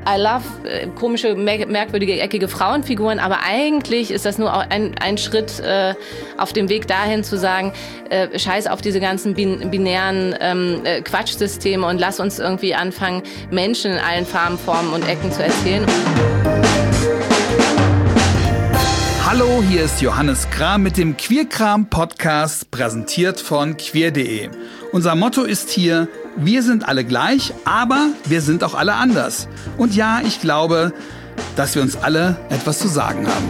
I love komische, merkwürdige, eckige Frauenfiguren, aber eigentlich ist das nur ein Schritt auf dem Weg dahin zu sagen, scheiß auf diese ganzen binären Quatschsysteme und lass uns irgendwie anfangen, Menschen in allen Farben, Formen und Ecken zu erzählen. Hallo, hier ist Johannes Kram mit dem Queerkram-Podcast, präsentiert von queer.de. Unser Motto ist hier: Wir sind alle gleich, aber wir sind auch alle anders. Und ja, ich glaube, dass wir uns alle etwas zu sagen haben.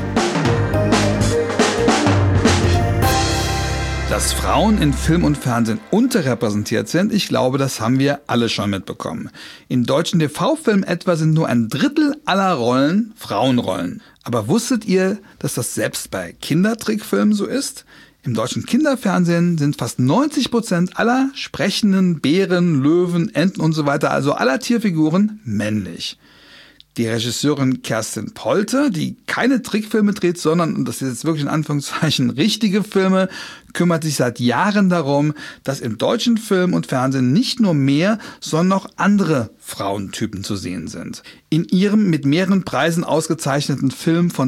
Dass Frauen in Film und Fernsehen unterrepräsentiert sind, ich glaube, das haben wir alle schon mitbekommen. In deutschen TV-Filmen etwa sind nur 1/3 aller Rollen Frauenrollen. Aber wusstet ihr, dass das selbst bei Kindertrickfilmen so ist? Im deutschen Kinderfernsehen sind fast 90% aller sprechenden Bären, Löwen, Enten und so weiter, also aller Tierfiguren, männlich. Die Regisseurin Kerstin Polte, die keine Trickfilme dreht, sondern, und das ist jetzt wirklich in Anführungszeichen, richtige Filme, kümmert sich seit Jahren darum, dass im deutschen Film und Fernsehen nicht nur mehr, sondern auch andere Frauentypen zu sehen sind. In ihrem mit mehreren Preisen ausgezeichneten Film von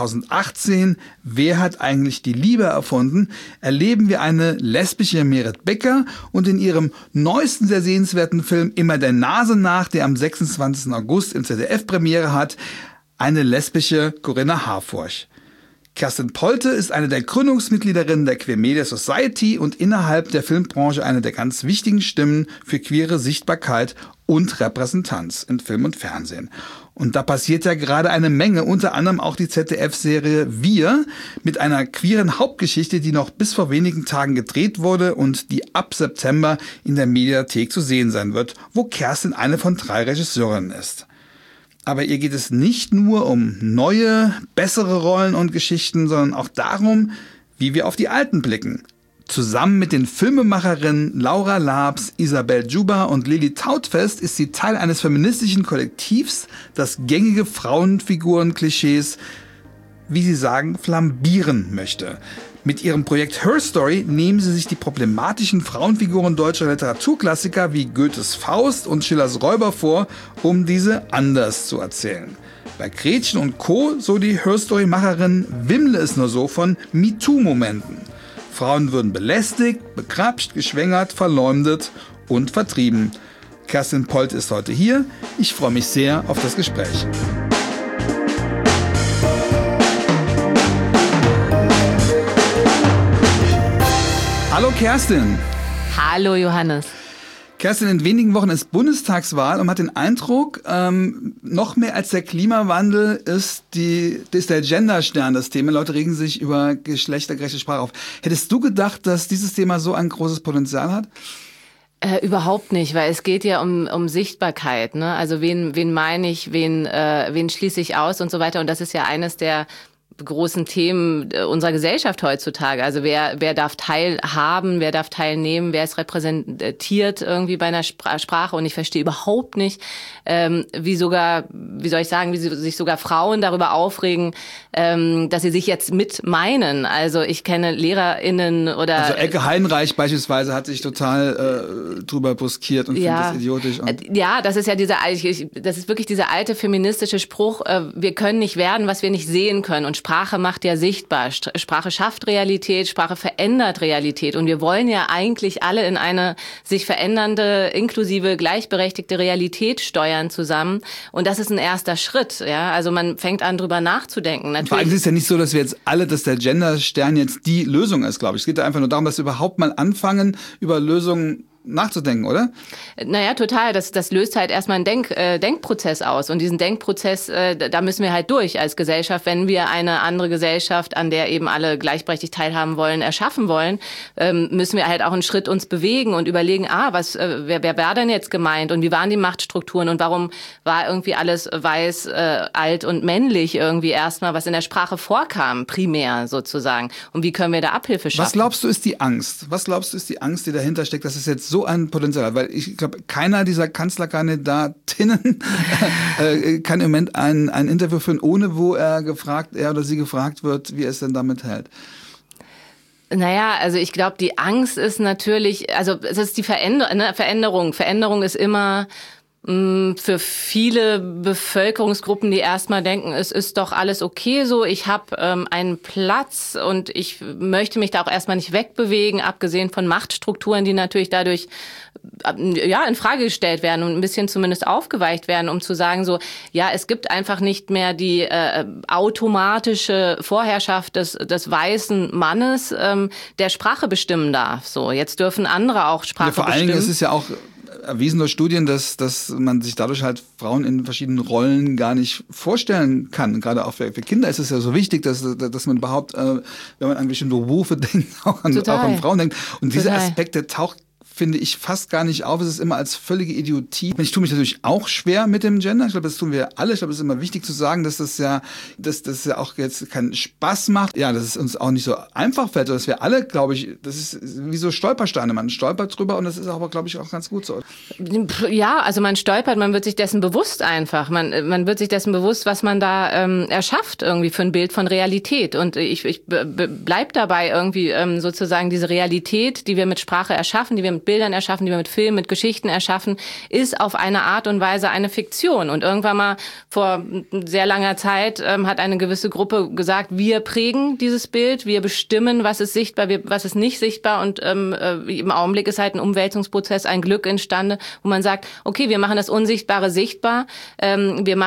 2018, Wer hat eigentlich die Liebe erfunden?, erleben wir eine lesbische Meret Becker und in ihrem neuesten sehr sehenswerten Film Immer der Nase nach, der am 26. August im ZDF Premiere hat, eine lesbische Corinna Harfurch. Kerstin Polte ist eine der Gründungsmitgliederinnen der Queer Media Society und innerhalb der Filmbranche eine der ganz wichtigen Stimmen für queere Sichtbarkeit und Repräsentanz in Film und Fernsehen. Und da passiert ja gerade eine Menge, unter anderem auch die ZDF-Serie Wir mit einer queeren Hauptgeschichte, die noch bis vor wenigen Tagen gedreht wurde und die ab September in der Mediathek zu sehen sein wird, wo Kerstin eine von 3 Regisseurinnen ist. Aber ihr geht es nicht nur um neue, bessere Rollen und Geschichten, sondern auch darum, wie wir auf die alten blicken. Zusammen mit den Filmemacherinnen Laura Labs, Isabel Juba und Lili Tautfest ist sie Teil eines feministischen Kollektivs, das gängige Frauenfiguren-Klischees, wie sie sagen, flambieren möchte. Mit ihrem Projekt Her Story nehmen sie sich die problematischen Frauenfiguren deutscher Literaturklassiker wie Goethes Faust und Schillers Räuber vor, um diese anders zu erzählen. Bei Gretchen und Co., so die Her Story-Macherin, wimmle es nur so von MeToo-Momenten. Frauen würden belästigt, begrapscht, geschwängert, verleumdet und vertrieben. Kerstin Polte ist heute hier. Ich freue mich sehr auf das Gespräch. Hallo Kerstin. Hallo Johannes. Kerstin, in wenigen Wochen ist Bundestagswahl und man hat den Eindruck, noch mehr als der Klimawandel ist der Genderstern das Thema. Leute regen sich über geschlechtergerechte Sprache auf. Hättest du gedacht, dass dieses Thema so ein großes Potenzial hat? Überhaupt nicht, weil es geht ja um Sichtbarkeit, ne? Also wen meine ich, wen schließe ich aus und so weiter. Und das ist ja eines der großen Themen unserer Gesellschaft heutzutage. Also wer darf teilhaben, wer darf teilnehmen, wer ist repräsentiert irgendwie bei einer Sprache. Und ich verstehe überhaupt nicht, wie sich sogar Frauen darüber aufregen, dass sie sich jetzt mit meinen. Also ich kenne LehrerInnen oder... Also Elke Heinreich beispielsweise hat sich total drüber buskiert und findet das idiotisch. Ja, das ist ja das ist wirklich dieser alte feministische Spruch, wir können nicht werden, was wir nicht sehen können. Und Sprache macht ja sichtbar. Sprache schafft Realität, Sprache verändert Realität. Und wir wollen ja eigentlich alle in eine sich verändernde, inklusive, gleichberechtigte Realität steuern zusammen. Und das ist ein erster Schritt. Ja, also man fängt an, drüber nachzudenken. Natürlich. Vor allem ist es ja nicht so, dass wir jetzt alle, dass der Genderstern jetzt die Lösung ist, glaube ich. Es geht ja einfach nur darum, dass wir überhaupt mal anfangen, über Lösungen nachzudenken, oder? Naja, total. Das löst halt erstmal einen Denkprozess aus. Und diesen Denkprozess, da müssen wir halt durch als Gesellschaft. Wenn wir eine andere Gesellschaft, an der eben alle gleichberechtigt teilhaben wollen, erschaffen wollen, müssen wir halt auch einen Schritt uns bewegen und überlegen, wer war denn jetzt gemeint und wie waren die Machtstrukturen und warum war irgendwie alles weiß, alt und männlich irgendwie erstmal, was in der Sprache vorkam, primär sozusagen. Und wie können wir da Abhilfe schaffen? Was glaubst du ist die Angst? Die dahinter steckt, dass es jetzt so ein Potenzial hat? Weil ich glaube, keiner dieser Kanzlerkandidatinnen kann im Moment ein Interview führen, ohne wo er oder sie gefragt wird, wie er es denn damit hält. Naja, also ich glaube, die Angst ist natürlich, also es ist die Veränderung. Veränderung ist immer Für viele Bevölkerungsgruppen, die erstmal denken, es ist doch alles okay so, ich habe einen Platz und ich möchte mich da auch erstmal nicht wegbewegen, abgesehen von Machtstrukturen, die natürlich dadurch in Frage gestellt werden und ein bisschen zumindest aufgeweicht werden, um zu sagen so, ja, es gibt einfach nicht mehr die automatische Vorherrschaft des weißen Mannes, der Sprache bestimmen darf. So, jetzt dürfen andere auch Sprache bestimmen. Vor allen Dingen ist es ja auch erwiesen durch Studien, dass man sich dadurch halt Frauen in verschiedenen Rollen gar nicht vorstellen kann. Gerade auch für Kinder ist es ja so wichtig, dass man überhaupt, wenn man an bestimmte Berufe denkt, auch an Frauen denkt. Und dieser Aspekt, der taucht, finde ich, fast gar nicht auf. Es ist immer als völlige Idiotie. Ich tue mich natürlich auch schwer mit dem Gender. Ich glaube, das tun wir alle. Ich glaube, es ist immer wichtig zu sagen, dass das ja auch jetzt keinen Spaß macht. Ja, dass es uns auch nicht so einfach fällt. Dass wir alle, glaube ich, das ist wie so Stolpersteine. Man stolpert drüber und das ist aber, glaube ich, auch ganz gut so. Ja, also man stolpert, man wird sich dessen bewusst einfach. Man wird sich dessen bewusst, was man da erschafft irgendwie für ein Bild von Realität. Und ich bleib dabei irgendwie sozusagen diese Realität, die wir mit Sprache erschaffen, die wir mit Bildern erschaffen, die wir mit Filmen, mit Geschichten erschaffen, ist auf eine Art und Weise eine Fiktion. Und irgendwann mal vor sehr langer Zeit hat eine gewisse Gruppe gesagt, wir prägen dieses Bild, wir bestimmen, was ist sichtbar, was ist nicht sichtbar. Und im Augenblick ist halt ein Umwälzungsprozess, ein Glück entstanden, wo man sagt, okay, wir machen das Unsichtbare sichtbar. Wir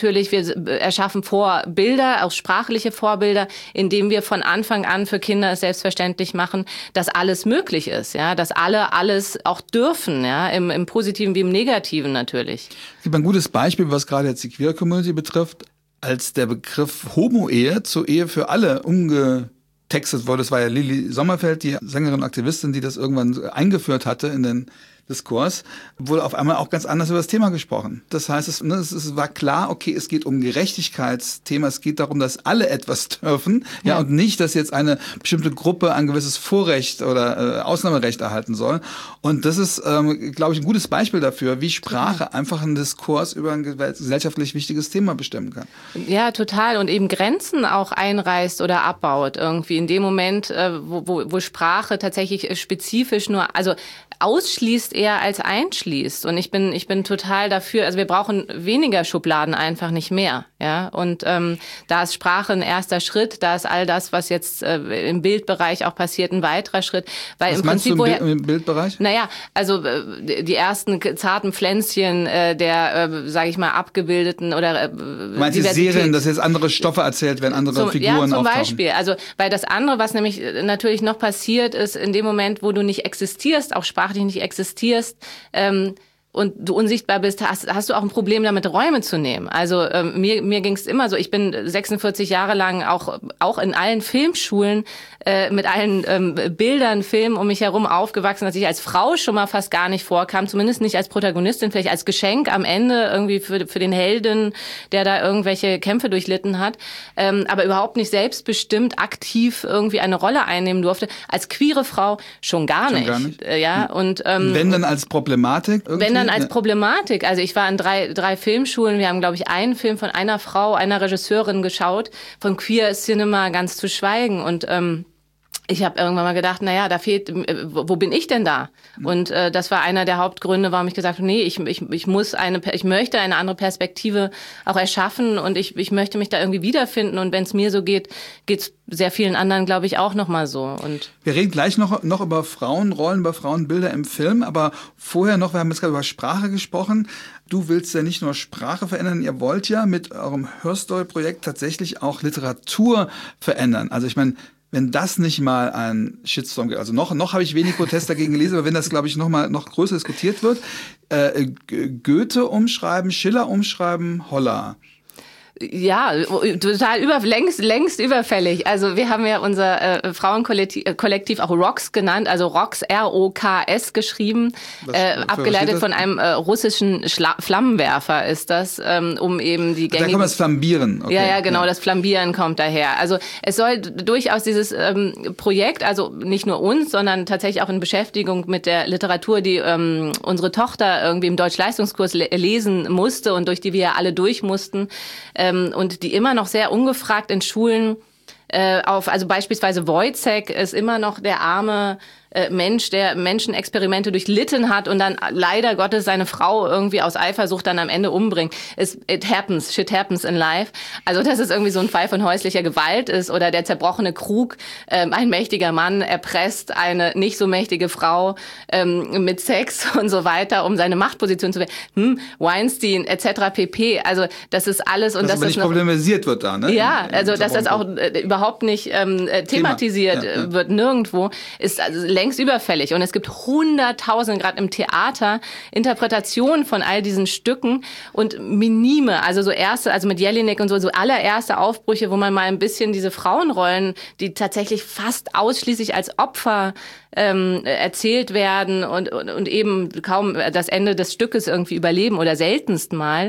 erschaffen Vorbilder, auch sprachliche Vorbilder, indem wir von Anfang an für Kinder es selbstverständlich machen, dass alles möglich ist, ja, dass alle alles auch dürfen, ja, im Positiven wie im Negativen natürlich. Es gibt ein gutes Beispiel, was gerade jetzt die Queer-Community betrifft, als der Begriff Homo-Ehe zur Ehe für alle umgetextet wurde. Das war ja Lili Sommerfeld, die Sängerin und Aktivistin, die das irgendwann eingeführt hatte in den Diskurs, wurde auf einmal auch ganz anders über das Thema gesprochen. Das heißt, es war klar, okay, es geht um Gerechtigkeitsthema, es geht darum, dass alle etwas dürfen, ja, und nicht, dass jetzt eine bestimmte Gruppe ein gewisses Vorrecht oder Ausnahmerecht erhalten soll. Und das ist, glaube ich, ein gutes Beispiel dafür, wie Sprache einfach einen Diskurs über ein gesellschaftlich wichtiges Thema bestimmen kann. Ja, total. Und eben Grenzen auch einreißt oder abbaut irgendwie. In dem Moment, wo Sprache tatsächlich spezifisch ausschließt eher als einschließt. Und ich bin total dafür, also wir brauchen weniger Schubladen, einfach nicht mehr. Ja, und da ist Sprache ein erster Schritt, da ist all das, was jetzt im Bildbereich auch passiert, ein weiterer Schritt. Weil was im meinst Prinzip du im Bildbereich? Naja, also die ersten zarten Pflänzchen der, sage ich mal, abgebildeten oder du meinst die Serien, dass jetzt andere Stoffe erzählt werden, andere Figuren auftauchen? Ja, zum Beispiel. Also, weil das andere, was nämlich natürlich noch passiert, ist in dem Moment, wo du nicht existierst, auch sprachlich nicht existierst, und du unsichtbar bist, hast du auch ein Problem damit, Räume zu nehmen. Also mir ging es immer so, ich bin 46 Jahre lang auch in allen Filmschulen mit allen Bildern, Filmen um mich herum aufgewachsen, dass ich als Frau schon mal fast gar nicht vorkam, zumindest nicht als Protagonistin, vielleicht als Geschenk am Ende irgendwie für den Helden, der da irgendwelche Kämpfe durchlitten hat, aber überhaupt nicht selbstbestimmt aktiv irgendwie eine Rolle einnehmen durfte. Als queere Frau schon gar nicht. Ja, und wenn dann als Problematik? Als Problematik. Also ich war an drei Filmschulen. Wir haben, glaube ich, einen Film von einer Frau, einer Regisseurin geschaut, von Queer Cinema ganz zu schweigen. Und ich habe irgendwann mal gedacht, naja, da fehlt, wo bin ich denn da? Und das war einer der Hauptgründe, warum ich gesagt habe, nee, ich möchte eine andere Perspektive auch erschaffen und ich möchte mich da irgendwie wiederfinden. Und wenn es mir so geht, geht's sehr vielen anderen, glaube ich, auch noch mal so. Und wir reden gleich noch über Frauenrollen, über Frauenbilder im Film, aber vorher noch, wir haben jetzt gerade über Sprache gesprochen. Du willst ja nicht nur Sprache verändern, ihr wollt ja mit eurem Hörstory-Projekt tatsächlich auch Literatur verändern. Also ich meine, wenn das nicht mal ein Shitstorm gibt, also noch habe ich wenig Protest dagegen gelesen, aber wenn das, glaube ich, noch größer diskutiert wird, Goethe umschreiben, Schiller umschreiben, Holler. Ja, total längst überfällig. Also wir haben ja unser Frauenkollektiv auch ROKS genannt, also ROKS, R-O-K-S geschrieben, abgeleitet von einem russischen Flammenwerfer ist das, um eben die gängigen... Da kommt das Flambieren. Okay. Ja, genau, das Flambieren kommt daher. Also es soll durchaus dieses Projekt, also nicht nur uns, sondern tatsächlich auch in Beschäftigung mit der Literatur, die unsere Tochter irgendwie im Deutschleistungskurs lesen musste und durch die wir ja alle durch mussten, und die immer noch sehr ungefragt in Schulen also beispielsweise Wojciech ist immer noch der arme Mensch, der Menschenexperimente durchlitten hat und dann leider Gottes seine Frau irgendwie aus Eifersucht dann am Ende umbringt. Shit happens in life. Also dass es irgendwie so ein Fall von häuslicher Gewalt ist oder der zerbrochene Krug, ein mächtiger Mann erpresst eine nicht so mächtige Frau mit Sex und so weiter, um seine Machtposition zu werden. Weinstein etc. pp. Also das ist alles. Und das aber nicht problematisiert wird da, ne? Ja, also dass das auch überhaupt nicht thematisiert wird nirgendwo, ist also längst überfällig. Und es gibt Hunderttausende, gerade im Theater, Interpretationen von all diesen Stücken und minime, also so erste, also mit Jelinek und so allererste Aufbrüche, wo man mal ein bisschen diese Frauenrollen, die tatsächlich fast ausschließlich als Opfer erzählt werden und eben kaum das Ende des Stückes irgendwie überleben oder seltenst mal.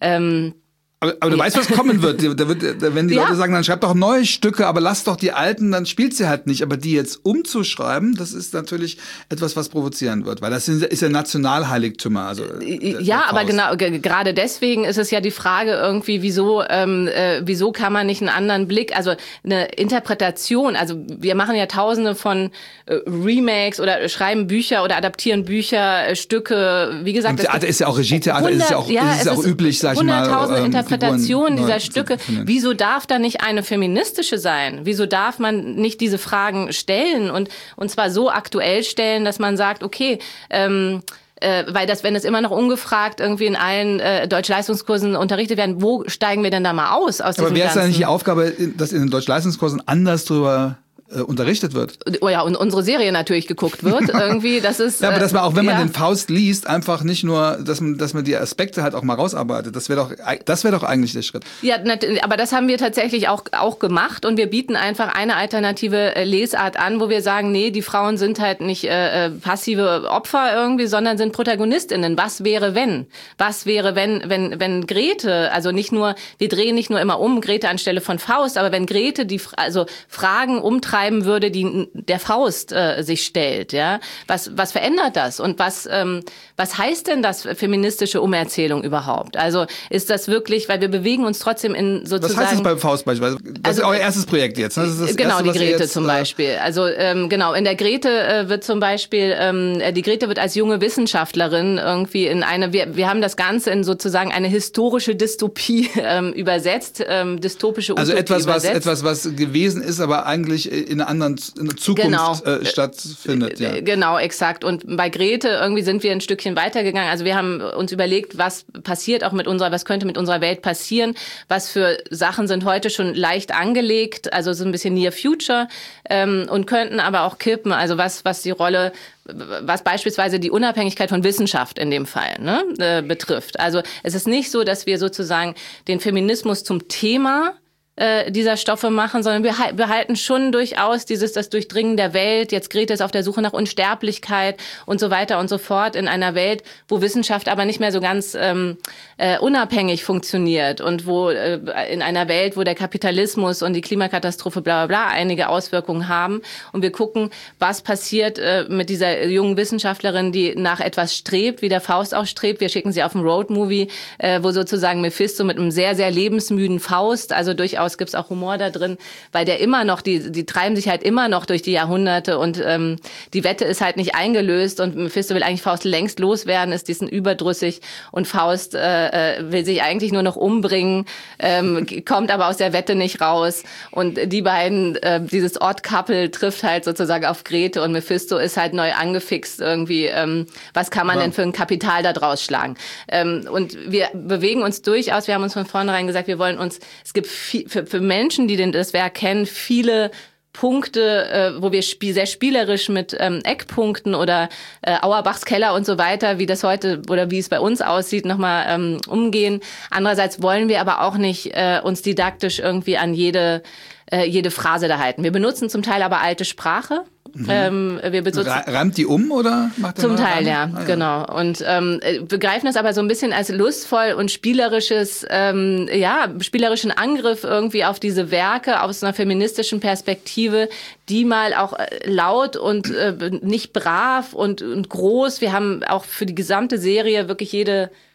Aber du weißt, was kommen wird. Wenn die Leute sagen, dann schreib doch neue Stücke, aber lass doch die alten, dann spielt sie halt nicht. Aber die jetzt umzuschreiben, das ist natürlich etwas, was provozieren wird, weil das ist ja Nationalheiligtümer. Also aber genau, gerade deswegen ist es ja die Frage irgendwie, wieso kann man nicht einen anderen Blick, also eine Interpretation, also wir machen ja tausende von Remakes oder schreiben Bücher oder adaptieren Bücher, Stücke, wie gesagt. Und Theater ist ja auch Regietheater, ist ja auch üblich, sag ich mal. Interpretation dieser Stücke. Wieso darf da nicht eine feministische sein? Wieso darf man nicht diese Fragen stellen und zwar so aktuell stellen, dass man sagt, okay, weil wenn es immer noch ungefragt irgendwie in allen Deutschleistungskursen unterrichtet werden, wo steigen wir denn da mal aus diesem Aber wäre es ja nicht die Aufgabe, dass in den Deutschleistungskursen anders drüber unterrichtet wird. Oh ja, und unsere Serie natürlich geguckt wird. Irgendwie, das ist. Ja, aber dass man auch, wenn man den Faust liest, einfach nicht nur, dass man die Aspekte halt auch mal rausarbeitet. Das wäre doch eigentlich der Schritt. Ja, aber das haben wir tatsächlich auch gemacht und wir bieten einfach eine alternative Lesart an, wo wir sagen, nee, die Frauen sind halt nicht passive Opfer irgendwie, sondern sind ProtagonistInnen. Was wäre, wenn? Was wäre, wenn Grete, also wir drehen nicht nur immer um Grete anstelle von Faust, aber wenn Grete also Fragen umtreibt, würde, die der Faust sich stellt, ja. Was verändert das? Und was heißt denn das feministische Umerzählung überhaupt? Also ist das wirklich, weil wir bewegen uns trotzdem in sozusagen. Was heißt das beim Faust beispielsweise? Das ist euer erstes Projekt jetzt, ne? Das ist das genau, erste, die Grete zum Beispiel. Also genau, in der Grete wird zum Beispiel, die Grete wird als junge Wissenschaftlerin irgendwie wir haben das Ganze in sozusagen eine historische Dystopie übersetzt, dystopische Utopie übersetzt. Etwas, was gewesen ist, aber eigentlich in einer Zukunft stattfindet. Ja. Genau, exakt. Und bei Grete irgendwie sind wir ein Stückchen weitergegangen. Also wir haben uns überlegt, was passiert auch was könnte mit unserer Welt passieren, was für Sachen sind heute schon leicht angelegt, also so ein bisschen Near Future und könnten aber auch kippen, also was beispielsweise die Unabhängigkeit von Wissenschaft in dem Fall betrifft. Also es ist nicht so, dass wir sozusagen den Feminismus zum Thema dieser Stoffe machen, sondern wir behalten schon durchaus das Durchdringen der Welt. Jetzt Grete ist auf der Suche nach Unsterblichkeit und so weiter und so fort in einer Welt, wo Wissenschaft aber nicht mehr so ganz unabhängig funktioniert und wo in einer Welt, wo der Kapitalismus und die Klimakatastrophe bla bla bla einige Auswirkungen haben. Und wir gucken, was passiert mit dieser jungen Wissenschaftlerin, die nach etwas strebt, wie der Faust auch strebt. Wir schicken sie auf einen Roadmovie, wo sozusagen Mephisto mit einem sehr, sehr lebensmüden Faust, also durchaus gibt's auch Humor da drin, weil der immer noch, die treiben sich halt immer noch durch die Jahrhunderte und die Wette ist halt nicht eingelöst und Mephisto will eigentlich Faust längst loswerden, ist diesen überdrüssig und Faust will sich eigentlich nur noch umbringen, kommt aber aus der Wette nicht raus und die beiden, dieses Odd-Couple trifft halt sozusagen auf Grete und Mephisto ist halt neu angefixt irgendwie, was kann man denn für ein Kapital da draus schlagen? Und wir bewegen uns durchaus, wir haben uns von vornherein gesagt, es gibt für Menschen, die das Werk kennen, viele Punkte, wo wir sehr spielerisch mit Eckpunkten oder Auerbachs Keller und so weiter, wie das heute oder wie es bei uns aussieht, nochmal umgehen. Andererseits wollen wir aber auch nicht uns didaktisch irgendwie an jede Phrase da halten. Wir benutzen zum Teil aber alte Sprache. Reimt die um oder macht zum Teil, ja, genau. Und begreifen das aber so ein bisschen als lustvoll und spielerischen Angriff irgendwie auf diese Werke aus einer feministischen Perspektive, die mal auch laut und nicht brav und groß. Wir haben auch für die gesamte Serie wirklich jede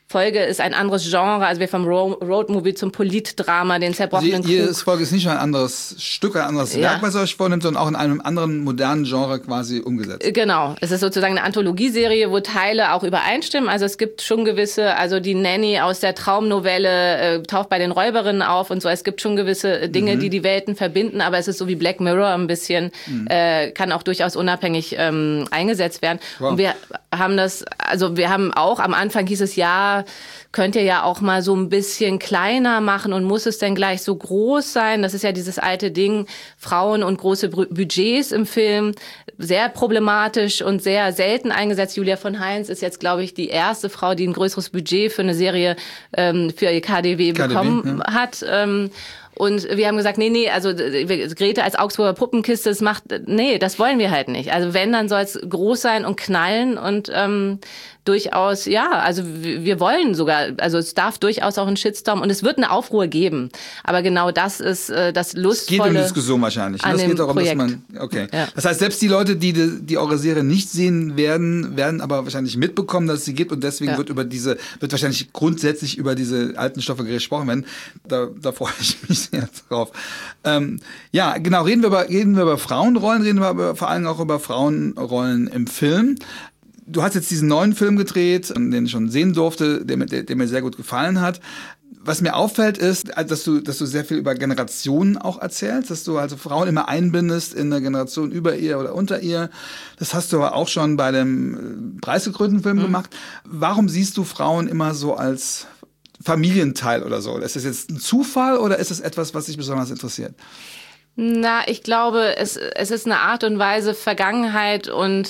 Folge ist ein anderes Genre, also wir vom Roadmovie zum Politdrama, den zerbrochenen Krug. Jede Folge ist nicht nur ein anderes Stück, ein anderes Werk, was ihr euch vornimmt, sondern auch in einem anderen modernen Genre quasi umgesetzt. Genau, es ist sozusagen eine Anthologieserie, wo Teile auch übereinstimmen. Also es gibt schon gewisse, also die Nanny aus der Traumnovelle taucht bei den Räuberinnen auf und so. Es gibt schon gewisse Dinge, die die Welten verbinden, aber es ist so wie Black Mirror ein bisschen, kann auch durchaus unabhängig eingesetzt werden. Wow. Und wir haben auch, am Anfang hieß es könnt ihr ja auch mal so ein bisschen kleiner machen und muss es denn gleich so groß sein? Das ist ja dieses alte Ding, Frauen und große Budgets im Film, sehr problematisch und sehr selten eingesetzt. Julia von Heinz ist jetzt, glaube ich, die erste Frau, die ein größeres Budget für eine Serie für ihr KDW bekommen hat. Und wir haben gesagt, nee, also Grete als Augsburger Puppenkiste, das wollen wir halt nicht. Also wenn, dann soll es groß sein und knallen und durchaus, also wir wollen sogar, also es darf durchaus auch einen Shitstorm und es wird eine Aufruhr geben. Aber genau das ist das Lustvolle. Es geht um Diskussion wahrscheinlich. Es geht darum, dass man, Das heißt, selbst die Leute, die eure Serie nicht sehen werden aber wahrscheinlich mitbekommen, dass es sie gibt und deswegen wird wahrscheinlich grundsätzlich über diese alten Stoffe gesprochen werden. Da freue ich mich sehr drauf. Genau, reden wir über Frauenrollen, reden wir aber vor allem auch über Frauenrollen im Film. Du hast jetzt diesen neuen Film gedreht, den ich schon sehen durfte, der mir sehr gut gefallen hat. Was mir auffällt, ist, dass du sehr viel über Generationen auch erzählst, dass du also Frauen immer einbindest in eine Generation über ihr oder unter ihr. Das hast du aber auch schon bei dem preisgekrönten Film gemacht. Warum siehst du Frauen immer so als Familienteil oder so? Ist das jetzt ein Zufall oder ist es etwas, was dich besonders interessiert? Na, ich glaube, es ist eine Art und Weise, Vergangenheit und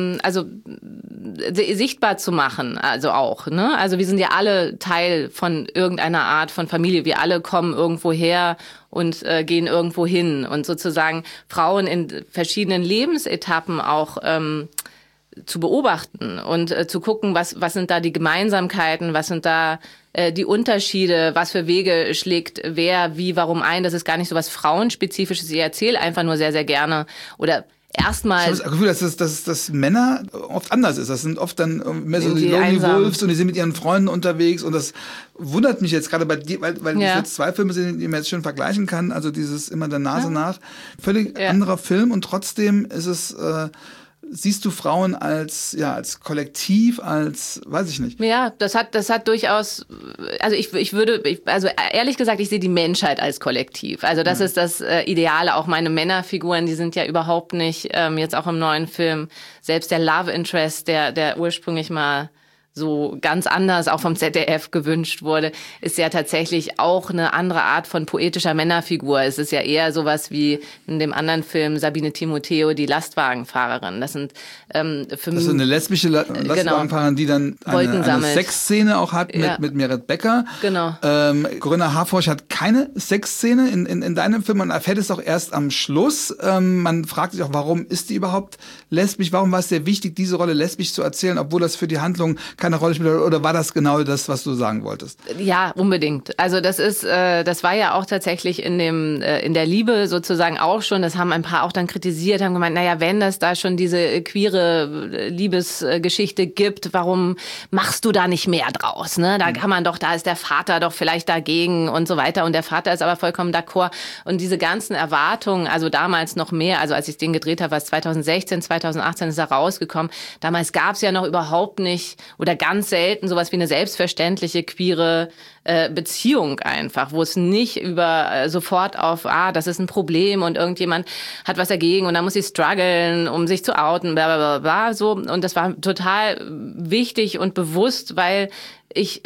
sichtbar zu machen, also auch. Ne? Also wir sind ja alle Teil von irgendeiner Art von Familie. Wir alle kommen irgendwo her und gehen irgendwo hin. Und sozusagen Frauen in verschiedenen Lebensetappen auch zu beobachten und zu gucken, was sind da die Gemeinsamkeiten, was sind da die Unterschiede, was für Wege schlägt wer, wie, warum ein. Das ist gar nicht so was Frauenspezifisches. Ich erzähle einfach nur sehr, sehr gerne oder erstmal. Ich habe das Gefühl, dass Männer oft anders ist. Das sind oft dann mehr so die Lonely Wolves und die sind mit ihren Freunden unterwegs und das wundert mich jetzt gerade bei dir, weil das jetzt zwei Filme sind, die man jetzt schön vergleichen kann. Also dieses immer der Nase nach. Völlig anderer Film und trotzdem ist es siehst du Frauen als Kollektiv, als, weiß ich nicht. Ja, das hat durchaus, also also ehrlich gesagt, ich sehe die Menschheit als Kollektiv. Also das ist das Ideale. Auch meine Männerfiguren, die sind ja überhaupt nicht, jetzt auch im neuen Film, selbst der Love Interest, der ursprünglich mal so ganz anders auch vom ZDF gewünscht wurde, ist ja tatsächlich auch eine andere Art von poetischer Männerfigur. Es ist ja eher sowas wie in dem anderen Film Sabine Timoteo, die Lastwagenfahrerin. Das sind für mich eine lesbische Lastwagenfahrerin, die dann eine Sexszene auch hat mit Meret Becker. Genau. Corinna Harfouch hat keine Sexszene in deinem Film. Man erfährt es auch erst am Schluss. Man fragt sich auch, warum ist die überhaupt lesbisch? Warum war es sehr wichtig, diese Rolle lesbisch zu erzählen, obwohl das für die Handlung keine Rolle spielt, oder war das genau das, was du sagen wolltest? Ja, unbedingt. Also das war ja auch tatsächlich in der Liebe sozusagen auch schon, das haben ein paar auch dann kritisiert, haben gemeint, naja, wenn es da schon diese queere Liebesgeschichte gibt, warum machst du da nicht mehr draus? Ne? Da da ist der Vater doch vielleicht dagegen und so weiter und der Vater ist aber vollkommen d'accord und diese ganzen Erwartungen, also damals noch mehr, also als ich den gedreht habe, war es 2016, 2018 ist er rausgekommen, damals gab es ja noch überhaupt nicht oder ganz selten sowas wie eine selbstverständliche queere Beziehung einfach, wo es nicht sofort auf, das ist ein Problem und irgendjemand hat was dagegen und dann muss sie strugglen, um sich zu outen, bla bla bla, so. Und das war total wichtig und bewusst, weil ich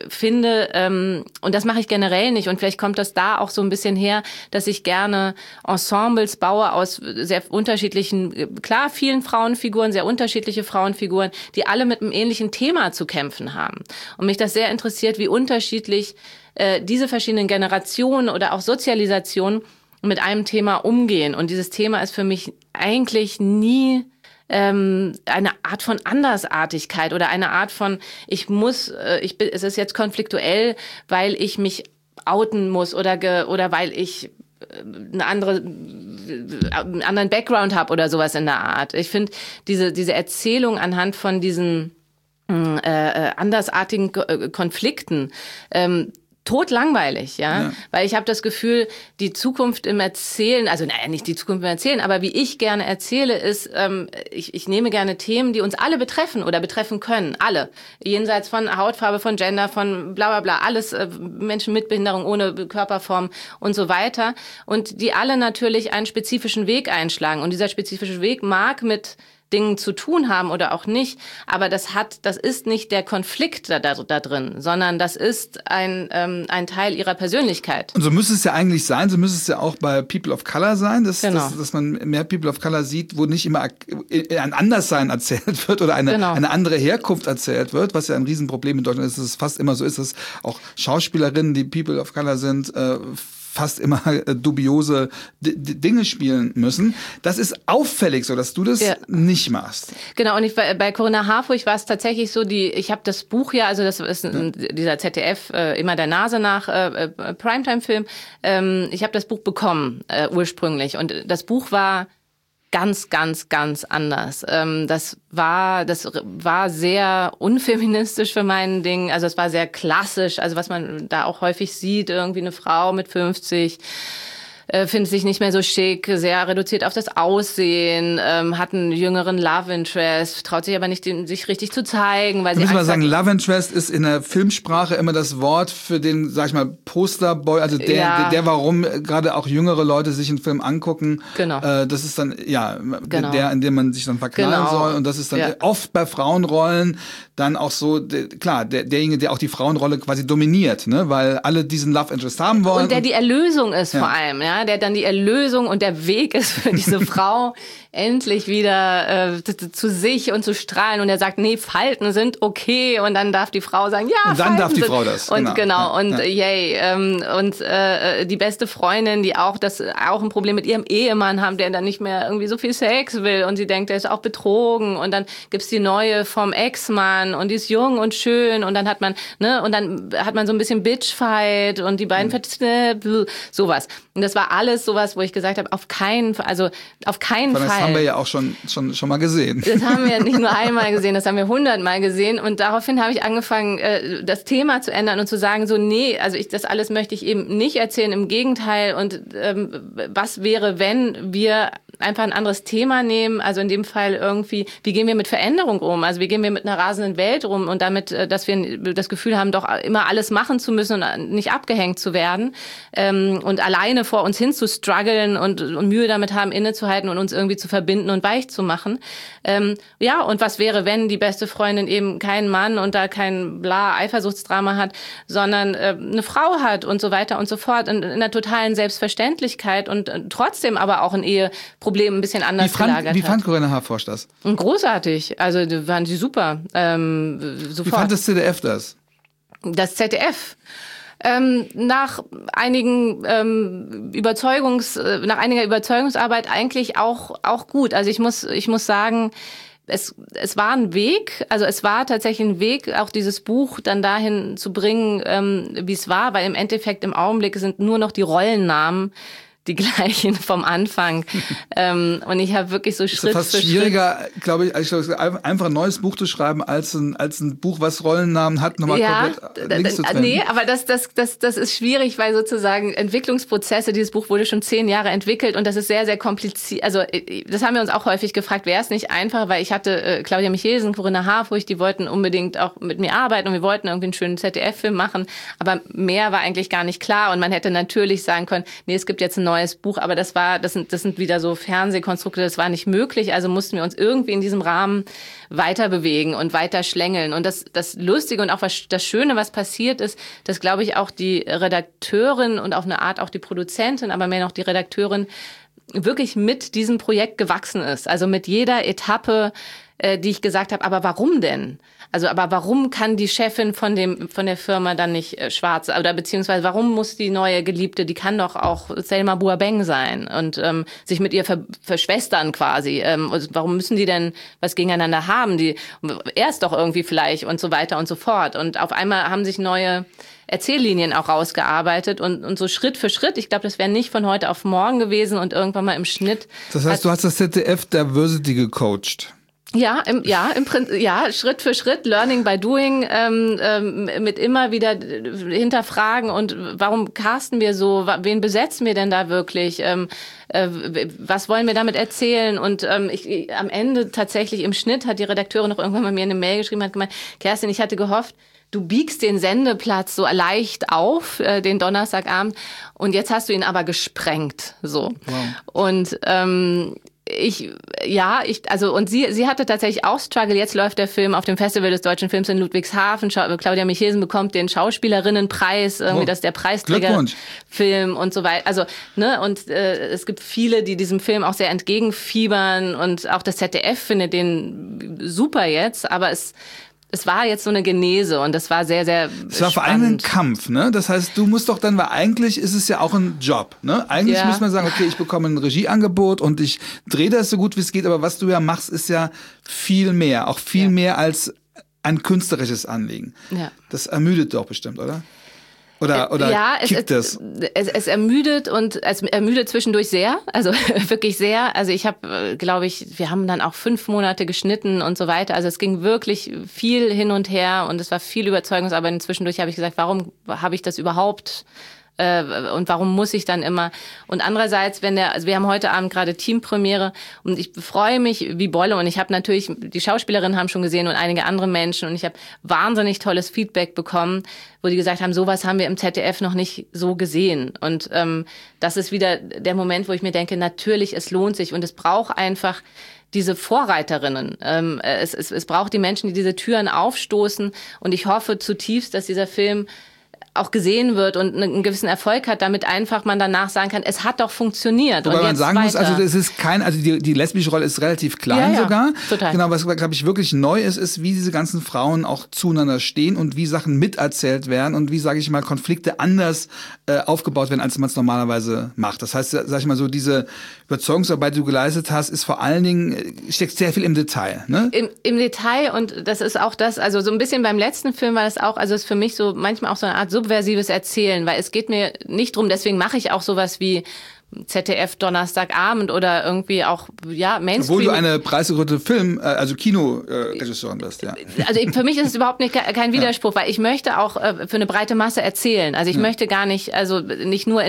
finde, und das mache ich generell nicht, und vielleicht kommt das da auch so ein bisschen her, dass ich gerne Ensembles baue aus sehr unterschiedlichen, klar vielen Frauenfiguren, sehr unterschiedliche Frauenfiguren, die alle mit einem ähnlichen Thema zu kämpfen haben. Und mich das sehr interessiert, wie unterschiedlich diese verschiedenen Generationen oder auch Sozialisationen mit einem Thema umgehen. Und dieses Thema ist für mich eigentlich nie eine Art von Andersartigkeit oder eine Art von, es ist jetzt konfliktuell, weil ich mich outen muss oder weil ich einen anderen Background habe oder sowas in der Art. Ich finde diese Erzählung anhand von diesen andersartigen Konflikten. Totlangweilig, ja, weil ich habe das Gefühl, die Zukunft im Erzählen, also naja, nicht die Zukunft im Erzählen, aber wie ich gerne erzähle, ist, ich nehme gerne Themen, die uns alle betreffen oder betreffen können, alle, jenseits von Hautfarbe, von Gender, von bla bla bla, alles, Menschen mit Behinderung, ohne Körperform und so weiter, und die alle natürlich einen spezifischen Weg einschlagen, und dieser spezifische Weg mag mit Dingen zu tun haben oder auch nicht, aber das ist nicht der Konflikt da drin, sondern das ist ein Teil ihrer Persönlichkeit. Und so müsste es ja eigentlich sein, so müsste es ja auch bei People of Color sein, dass man mehr People of Color sieht, wo nicht immer ein Anderssein erzählt wird oder eine andere Herkunft erzählt wird, was ja ein Riesenproblem in Deutschland ist, dass es fast immer so ist, dass auch Schauspielerinnen, die People of Color sind, fast immer dubiose Dinge spielen müssen. Das ist auffällig so, dass du das nicht machst. Genau, und bei Corinna Harfouch war es tatsächlich so, ich habe das Buch ja, also das ist dieser ZDF immer der Nase nach Primetime-Film. Ich habe das Buch bekommen ursprünglich, und das Buch war ganz, ganz, ganz anders. Das war sehr unfeministisch für mein Ding. Also es war sehr klassisch, also was man da auch häufig sieht, irgendwie eine Frau mit 50, findet sich nicht mehr so schick, sehr reduziert auf das Aussehen, hat einen jüngeren Love Interest, traut sich aber nicht, sich richtig zu zeigen, weil sie Angst hat. Sagen, Love Interest ist in der Filmsprache immer das Wort für den, sag ich mal, Posterboy, also der warum gerade auch jüngere Leute sich einen Film angucken. Genau. Das ist dann, der, in dem man sich dann verknallen soll, und das ist dann oft bei Frauenrollen dann auch so, derjenige, der auch die Frauenrolle quasi dominiert, ne, weil alle diesen Love Interest haben wollen. Und der die Erlösung ist vor allem, der dann die Erlösung und der Weg ist für diese Frau, endlich wieder zu sich und zu strahlen. Und er sagt, nee, Falten sind okay. Und dann darf die Frau sagen, ja, und dann Falten darf die sind. Frau das. Und yay. Und die beste Freundin, die auch ein Problem mit ihrem Ehemann haben, der dann nicht mehr irgendwie so viel Sex will. Und sie denkt, der ist auch betrogen. Und dann gibt's die neue vom Ex-Mann, und die ist jung und schön. Und dann hat man, so ein bisschen Bitchfight, und die beiden sowas. Und das war alles sowas, wo ich gesagt habe, auf keinen Fall. Das haben wir ja auch schon mal gesehen. Das haben wir nicht nur einmal gesehen, das haben wir 100-mal gesehen. Und daraufhin habe ich angefangen, das Thema zu ändern und zu sagen, so, nee, also das alles möchte ich eben nicht erzählen, im Gegenteil. Und was wäre, wenn wir einfach ein anderes Thema nehmen, also in dem Fall irgendwie, wie gehen wir mit Veränderung um, also wie gehen wir mit einer rasenden Welt um, und damit, dass wir das Gefühl haben, doch immer alles machen zu müssen und nicht abgehängt zu werden, und alleine vor uns hin zu strugglen und Mühe damit haben, innezuhalten und uns irgendwie zu verbinden und weich zu machen. Und was wäre, wenn die beste Freundin eben keinen Mann und da kein Eifersuchtsdrama hat, sondern eine Frau hat und so weiter und so fort, in einer totalen Selbstverständlichkeit, und trotzdem aber auch ein Eheproblem ein bisschen anders gelagert hat. Wie fand Corinna Harfouch das? Großartig, also waren sie super. Sofort. Wie fand das ZDF das? Das ZDF? Nach einiger Überzeugungsarbeit eigentlich auch gut. Also ich muss sagen, es war ein Weg, also es war tatsächlich ein Weg, auch dieses Buch dann dahin zu bringen, wie es war, weil im Endeffekt im Augenblick sind nur noch die Rollennamen die gleichen vom Anfang. Und ich habe wirklich so Schritt für Schritt... Es ist fast schwieriger, glaube ich, einfach ein neues Buch zu schreiben, als ein Buch, was Rollennamen hat, nochmal komplett links zu trennen. Nee, aber das ist schwierig, weil sozusagen Entwicklungsprozesse, dieses Buch wurde schon 10 Jahre entwickelt, und das ist sehr, sehr kompliziert. Also das haben wir uns auch häufig gefragt, wäre es nicht einfach, weil ich hatte Claudia Michelsen, Corinna Harfouch, die wollten unbedingt auch mit mir arbeiten, und wir wollten irgendwie einen schönen ZDF-Film machen, aber mehr war eigentlich gar nicht klar, und man hätte natürlich sagen können, nee, es gibt jetzt ein neues Buch, aber das sind wieder so Fernsehkonstrukte, das war nicht möglich, also mussten wir uns irgendwie in diesem Rahmen weiter bewegen und weiter schlängeln. Und das Lustige und auch das Schöne, was passiert ist, dass, glaube ich, auch die Redakteurin und auf eine Art auch die Produzentin, aber mehr noch die Redakteurin, wirklich mit diesem Projekt gewachsen ist. Also mit jeder Etappe, die ich gesagt habe, aber warum denn? Also, aber warum kann die Chefin von der Firma dann nicht schwarz, oder beziehungsweise warum muss die neue Geliebte, die kann doch auch Selma Boabeng sein und sich mit ihr verschwestern quasi. Warum müssen die denn was gegeneinander haben? Er ist doch irgendwie vielleicht, und so weiter und so fort. Und auf einmal haben sich neue Erzähllinien auch rausgearbeitet, und so Schritt für Schritt. Ich glaube, das wäre nicht von heute auf morgen gewesen, und irgendwann mal im Schnitt. Das heißt, du hast das ZDF Diversity gecoacht. Im Prinzip, Schritt für Schritt, Learning by Doing, mit immer wieder hinterfragen und warum casten wir so, wen besetzen wir denn da wirklich, was wollen wir damit erzählen und am Ende tatsächlich im Schnitt hat die Redakteurin noch irgendwann mal mir eine Mail geschrieben, hat gemeint, Kerstin, ich hatte gehofft, du biegst den Sendeplatz so leicht auf, den Donnerstagabend, und jetzt hast du ihn aber gesprengt, so. Wow. Und und sie hatte tatsächlich auch Struggle. Jetzt läuft der Film auf dem Festival des Deutschen Films in Ludwigshafen. Claudia Michesen bekommt den Schauspielerinnenpreis, irgendwie das ist der Preisträgerfilm und so weiter. Also, und es gibt viele, die diesem Film auch sehr entgegenfiebern und auch das ZDF findet den super jetzt, aber es war jetzt so eine Genese und das war sehr, sehr spannend. Es war vor allem ein Kampf, ne? Das heißt, du musst doch dann, weil eigentlich ist es ja auch ein Job, ne? Eigentlich muss man sagen, okay, ich bekomme ein Regieangebot und ich drehe das so gut wie es geht, aber was du ja machst, ist ja viel mehr, auch viel mehr als ein künstlerisches Anliegen. Ja. Das ermüdet doch bestimmt, oder? Oder kickt das? Es ermüdet und es ermüdet zwischendurch sehr, also wirklich sehr. Also ich habe, glaube ich, wir haben dann auch 5 Monate geschnitten und so weiter. Also es ging wirklich viel hin und her und es war viel Überzeugungsarbeit. Und zwischendurch habe ich gesagt, warum habe ich das überhaupt? Und warum muss ich dann immer? Und andererseits, also wir haben heute Abend gerade Teampremiere und ich freue mich wie Bolle und ich habe natürlich, die Schauspielerinnen haben schon gesehen und einige andere Menschen und ich habe wahnsinnig tolles Feedback bekommen, wo die gesagt haben, sowas haben wir im ZDF noch nicht so gesehen. Und das ist wieder der Moment, wo ich mir denke, natürlich, es lohnt sich und es braucht einfach diese Vorreiterinnen. Es braucht die Menschen, die diese Türen aufstoßen und ich hoffe zutiefst, dass dieser Film auch gesehen wird und einen gewissen Erfolg hat, damit einfach man danach sagen kann, es hat doch funktioniert. Wobei und man sagen muss, also es ist die lesbische Rolle ist relativ klein sogar. Total. Genau, was glaube ich wirklich neu ist, wie diese ganzen Frauen auch zueinander stehen und wie Sachen miterzählt werden und wie, sage ich mal, Konflikte anders aufgebaut werden, als man es normalerweise macht. Das heißt, sag ich mal so, diese Überzeugungsarbeit, die du geleistet hast, ist vor allen Dingen, steckt sehr viel im Detail. Ne? Im Detail und das ist auch das, also so ein bisschen beim letzten Film war das auch, also es ist für mich so manchmal auch so eine Art subversives Erzählen, weil es geht mir nicht drum, deswegen mache ich auch sowas wie ZDF Donnerstagabend oder irgendwie auch, Mainstream. Obwohl du eine preisgekrönte Kinoregisseurin bist, ja. Also für mich ist es überhaupt nicht kein Widerspruch, weil ich möchte auch für eine breite Masse erzählen. Also ich möchte gar nicht, also nicht nur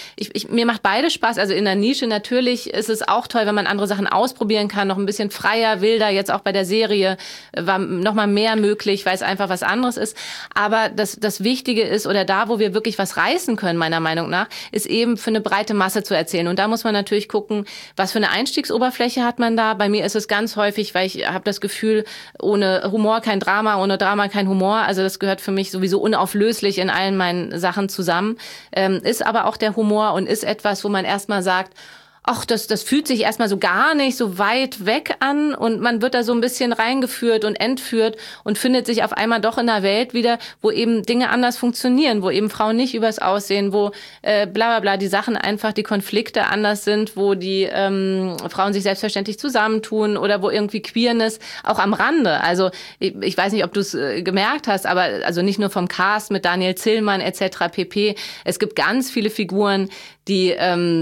mir macht beides Spaß. Also in der Nische natürlich ist es auch toll, wenn man andere Sachen ausprobieren kann, noch ein bisschen freier, wilder. Jetzt auch bei der Serie war noch mal mehr möglich, weil es einfach was anderes ist. Aber das Wichtige ist, oder da, wo wir wirklich was reißen können, meiner Meinung nach, ist eben für eine breite Masse zu erzählen. Und da muss man natürlich gucken, was für eine Einstiegsoberfläche hat man da. Bei mir ist es ganz häufig, weil ich habe das Gefühl, ohne Humor kein Drama, ohne Drama kein Humor. Also das gehört für mich sowieso unauflöslich in allen meinen Sachen zusammen. Ist aber auch der Humor und ist etwas, wo man erstmal sagt, ach, das fühlt sich erstmal so gar nicht so weit weg an und man wird da so ein bisschen reingeführt und entführt und findet sich auf einmal doch in einer Welt wieder, wo eben Dinge anders funktionieren, wo eben Frauen nicht übers Aussehen, wo bla bla bla, die Sachen einfach, die Konflikte anders sind, wo die Frauen sich selbstverständlich zusammentun oder wo irgendwie Queerness auch am Rande, also ich weiß nicht, ob du es gemerkt hast, aber also nicht nur vom Cast mit Daniel Zillmann etc. pp. Es gibt ganz viele Figuren, die,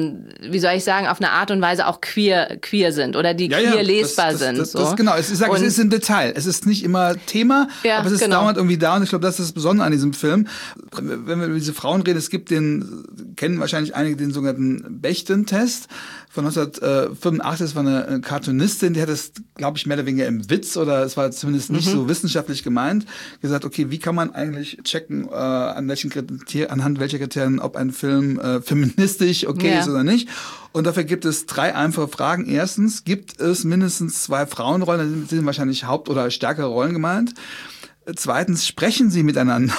wie soll ich sagen, auf eine Art und Weise auch queer sind oder die queer lesbar sind. Das, genau, es ist ein Detail. Es ist nicht immer Thema, aber es ist dauernd irgendwie da und ich glaube, das ist das Besondere an diesem Film. Wenn wir über diese Frauen reden, es gibt kennen wahrscheinlich einige den sogenannten Bechdel-Test von 1985, das war eine Cartoonistin, die hat das, glaube ich, mehr oder weniger im Witz oder es war zumindest nicht so wissenschaftlich gemeint, gesagt, okay, wie kann man eigentlich checken, anhand welcher Kriterien, ob ein Film feministisch ist oder nicht. Und dafür gibt es 3 einfache Fragen. Erstens, gibt es mindestens 2 Frauenrollen, da sind wahrscheinlich Haupt- oder stärkere Rollen gemeint. Zweitens, sprechen sie miteinander.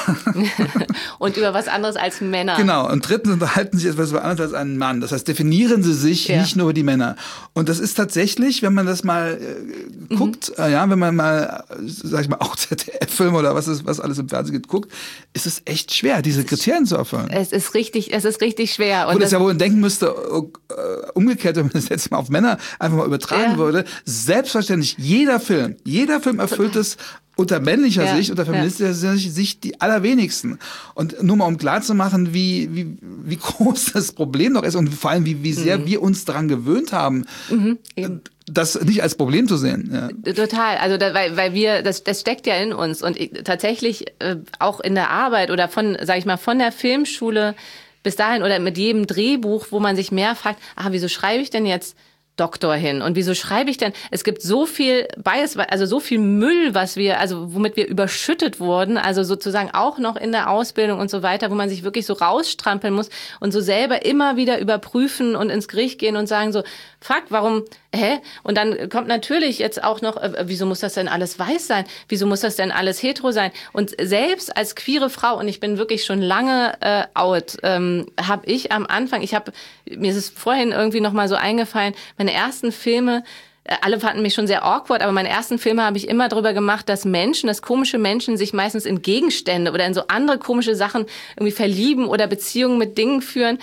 Und über was anderes als Männer. Genau. Und drittens, unterhalten sie sich etwas über anderes als einen Mann. Das heißt, definieren sie sich nicht nur über die Männer. Und das ist tatsächlich, wenn man das mal guckt, wenn man mal, sag ich mal, auch ZDF-Filme oder was alles im Fernsehen gibt, guckt, ist es echt schwer, diese Kriterien zu erfüllen. Es ist richtig schwer. Und das ja wohl denken müsste, umgekehrt, wenn man das jetzt mal auf Männer einfach mal übertragen würde, selbstverständlich, jeder Film erfüllt es unter männlicher Sicht, unter feministischer Sicht die allerwenigsten. Und nur mal um klarzumachen, wie groß das Problem noch ist und vor allem, wie sehr wir uns daran gewöhnt haben, das nicht als Problem zu sehen. Ja. Total, also weil wir, das steckt ja in uns und tatsächlich auch in der Arbeit oder von der Filmschule bis dahin oder mit jedem Drehbuch, wo man sich mehr fragt, wieso schreibe ich denn jetzt Doktor hin? Und wieso schreibe ich denn? Es gibt so viel Bias, also so viel Müll, womit wir überschüttet wurden, also sozusagen auch noch in der Ausbildung und so weiter, wo man sich wirklich so rausstrampeln muss und so selber immer wieder überprüfen und ins Gericht gehen und sagen so, fuck, warum, Und dann kommt natürlich jetzt auch noch, wieso muss das denn alles weiß sein? Wieso muss das denn alles hetero sein? Und selbst als queere Frau, und ich bin wirklich schon lange out, habe ich am Anfang, mir ist es vorhin irgendwie noch mal so eingefallen, meine ersten Filme, alle fanden mich schon sehr awkward, aber meine ersten Filme habe ich immer darüber gemacht, dass komische Menschen sich meistens in Gegenstände oder in so andere komische Sachen irgendwie verlieben oder Beziehungen mit Dingen führen,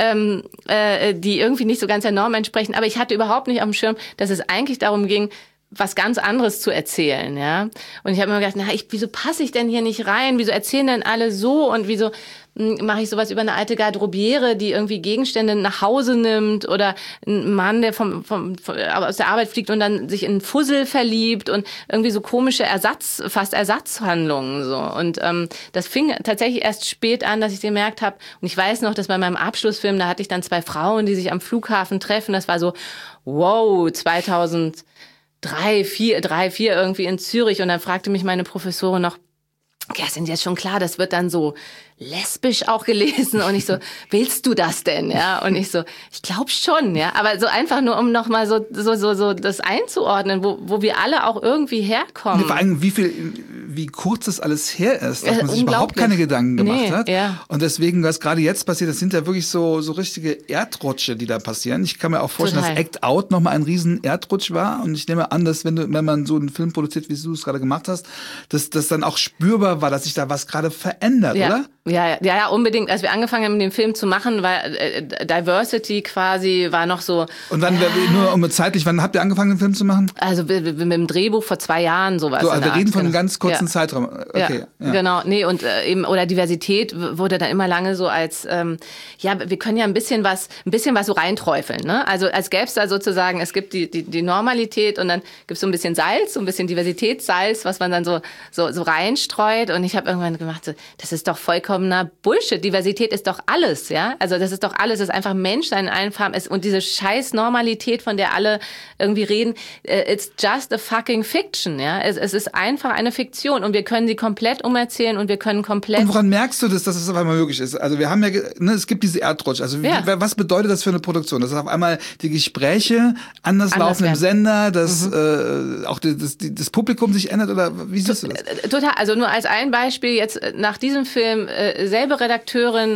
die irgendwie nicht so ganz der Norm entsprechen. Aber ich hatte überhaupt nicht auf dem Schirm, dass es eigentlich darum ging, was ganz anderes zu erzählen, ja. Und ich habe mir gedacht, wieso passe ich denn hier nicht rein? Wieso erzählen denn alle so? Und wieso mache ich sowas über eine alte Garderobiere, die irgendwie Gegenstände nach Hause nimmt oder ein Mann, der aus der Arbeit fliegt und dann sich in einen Fussel verliebt und irgendwie so komische fast Ersatzhandlungen so. Und das fing tatsächlich erst spät an, dass ich gemerkt habe. Und ich weiß noch, dass bei meinem Abschlussfilm, da hatte ich dann 2 Frauen, die sich am Flughafen treffen. Das war so, wow, 2003, 4 irgendwie in Zürich. Und dann fragte mich meine Professorin noch, Kerstin, jetzt schon klar, das wird dann so lesbisch auch gelesen. Und ich so, willst du das denn? Ja, und ich so, ich glaube schon, ja. Aber so einfach nur, um nochmal so das einzuordnen, wo wir alle auch irgendwie herkommen. Vor allem, wie kurz das alles her ist, dass man sich überhaupt keine Gedanken gemacht hat. Ja. Und deswegen, was gerade jetzt passiert, das sind ja wirklich so richtige Erdrutsche, die da passieren. Ich kann mir auch vorstellen, dass Act Out nochmal ein riesen Erdrutsch war. Und ich nehme an, dass wenn man so einen Film produziert, wie du es gerade gemacht hast, dass das dann auch spürbar war, dass sich da was gerade verändert, oder? Ja, unbedingt. Als wir angefangen haben, den Film zu machen, war Diversity quasi, war noch so. Und wann, nur zeitlich, wann habt ihr angefangen, den Film zu machen? Also mit dem Drehbuch vor 2 Jahren, sowas. So, also wir reden von einem ganz kurzen Zeitraum. Okay. Ja. Genau. Nee, und eben, oder Diversität wurde dann immer lange so als, wir können ja ein bisschen was so reinträufeln, ne? Also als gäbe es da sozusagen, es gibt die Normalität und dann gibt es so ein bisschen Salz, so ein bisschen Diversitätssalz, was man dann so reinstreut. Und ich habe irgendwann gemacht, so, das ist doch vollkommener Bullshit. Diversität ist doch alles, ja? Also das ist doch alles, das ist einfach Menschsein in allen Farben ist. Und diese scheiß Normalität, von der alle irgendwie reden, it's just a fucking fiction, ja? Es ist einfach eine Fiktion und wir können sie komplett umerzählen und wir können komplett... Und woran merkst du das, dass es auf einmal möglich ist? Also wir haben es gibt diese Erdrutsch. Also was bedeutet das für eine Produktion? Dass auf einmal die Gespräche anders laufen im Sender, dass auch das Publikum sich ändert oder wie siehst du das? Total. Also nur als ein Beispiel jetzt nach diesem Film, selbe Redakteurin,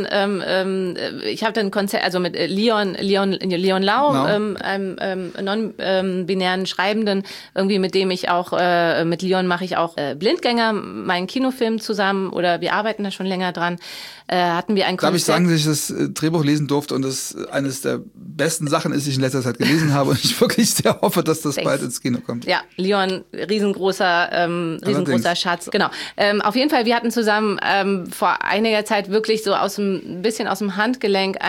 ich habe dann Konzert, also mit Leon Lau, einem non-binären Schreibenden, irgendwie mit dem ich auch, mit Leon mache ich auch Blindgänger, meinen Kinofilm zusammen oder wir arbeiten da schon länger dran, hatten wir ein Konzert. Darf ich sagen, dass ich das Drehbuch lesen durfte und das eines der besten Sachen ist, die ich in letzter Zeit gelesen habe und ich wirklich sehr hoffe, dass das bald ins Kino kommt. Ja, Leon, riesengroßer Schatz. Genau. Auf jeden Fall, wir hatten zusammen vor einiger Zeit wirklich so ein bisschen aus dem Handgelenk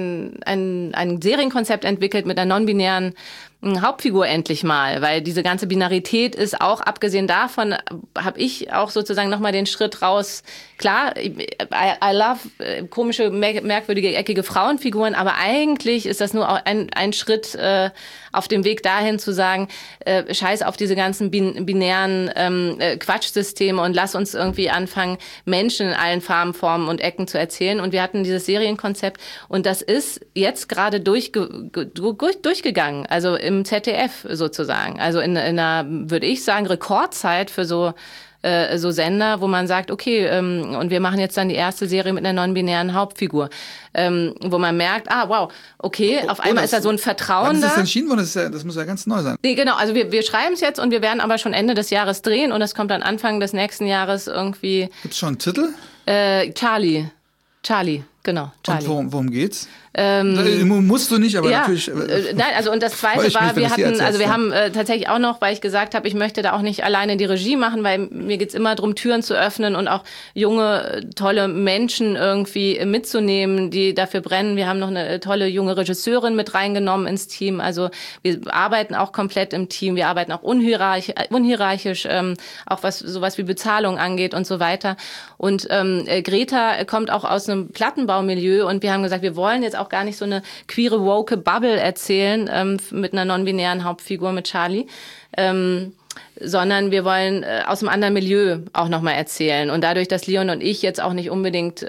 ein Serienkonzept entwickelt mit einer non-binären Hauptfigur endlich mal, weil diese ganze Binarität ist auch, abgesehen davon, habe ich auch sozusagen nochmal den Schritt raus. Klar, I love komische, merkwürdige, eckige Frauenfiguren, aber eigentlich ist das nur ein Schritt auf dem Weg dahin zu sagen, scheiß auf diese ganzen binären Quatschsysteme und lass uns irgendwie anfangen, Menschen in allen Farben, Formen und Ecken zu erzählen. Und wir hatten dieses Serienkonzept und das ist jetzt gerade durchgegangen, also im ZDF sozusagen. Also in einer, würde ich sagen, Rekordzeit für so Sender, wo man sagt, okay, und wir machen jetzt dann die erste Serie mit einer non-binären Hauptfigur, wo man merkt, wow, okay, auf einmal ist da so ein Vertrauen da. Wann ist das entschieden worden? Das muss ja ganz neu sein. Nee, genau, also wir schreiben es jetzt und wir werden aber schon Ende des Jahres drehen und es kommt dann Anfang des nächsten Jahres irgendwie... Gibt's schon einen Titel? Charlie. Genau, Charlie. Und worum geht's? Musst du nicht, aber ja, natürlich. Nein, also und das Zweite war, wir haben tatsächlich auch noch, weil ich gesagt habe, ich möchte da auch nicht alleine die Regie machen, weil mir geht's immer darum, Türen zu öffnen und auch junge, tolle Menschen irgendwie mitzunehmen, die dafür brennen. Wir haben noch eine tolle junge Regisseurin mit reingenommen ins Team. Also wir arbeiten auch komplett im Team. Wir arbeiten auch unhierarchisch, auch was sowas wie Bezahlung angeht und so weiter. Und Greta kommt auch aus einem Plattenbaumilieu und wir haben gesagt, wir wollen jetzt auch gar nicht so eine queere, woke Bubble erzählen mit einer non-binären Hauptfigur, mit Charlie, sondern wir wollen aus einem anderen Milieu auch nochmal erzählen. Und dadurch, dass Leon und ich jetzt auch nicht unbedingt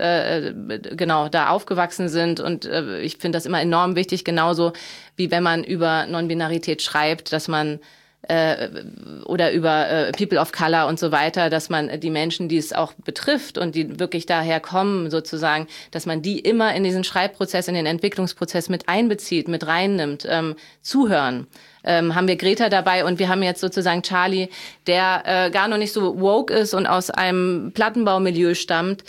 da aufgewachsen sind und ich finde das immer enorm wichtig, genauso wie wenn man über Non-Binarität schreibt, dass man oder über People of Color und so weiter, dass man die Menschen, die es auch betrifft und die wirklich daher kommen sozusagen, dass man die immer in diesen Schreibprozess, in den Entwicklungsprozess mit einbezieht, mit reinnimmt, zuhören. Haben wir Greta dabei und wir haben jetzt sozusagen Charlie, der gar noch nicht so woke ist und aus einem Plattenbaumilieu stammt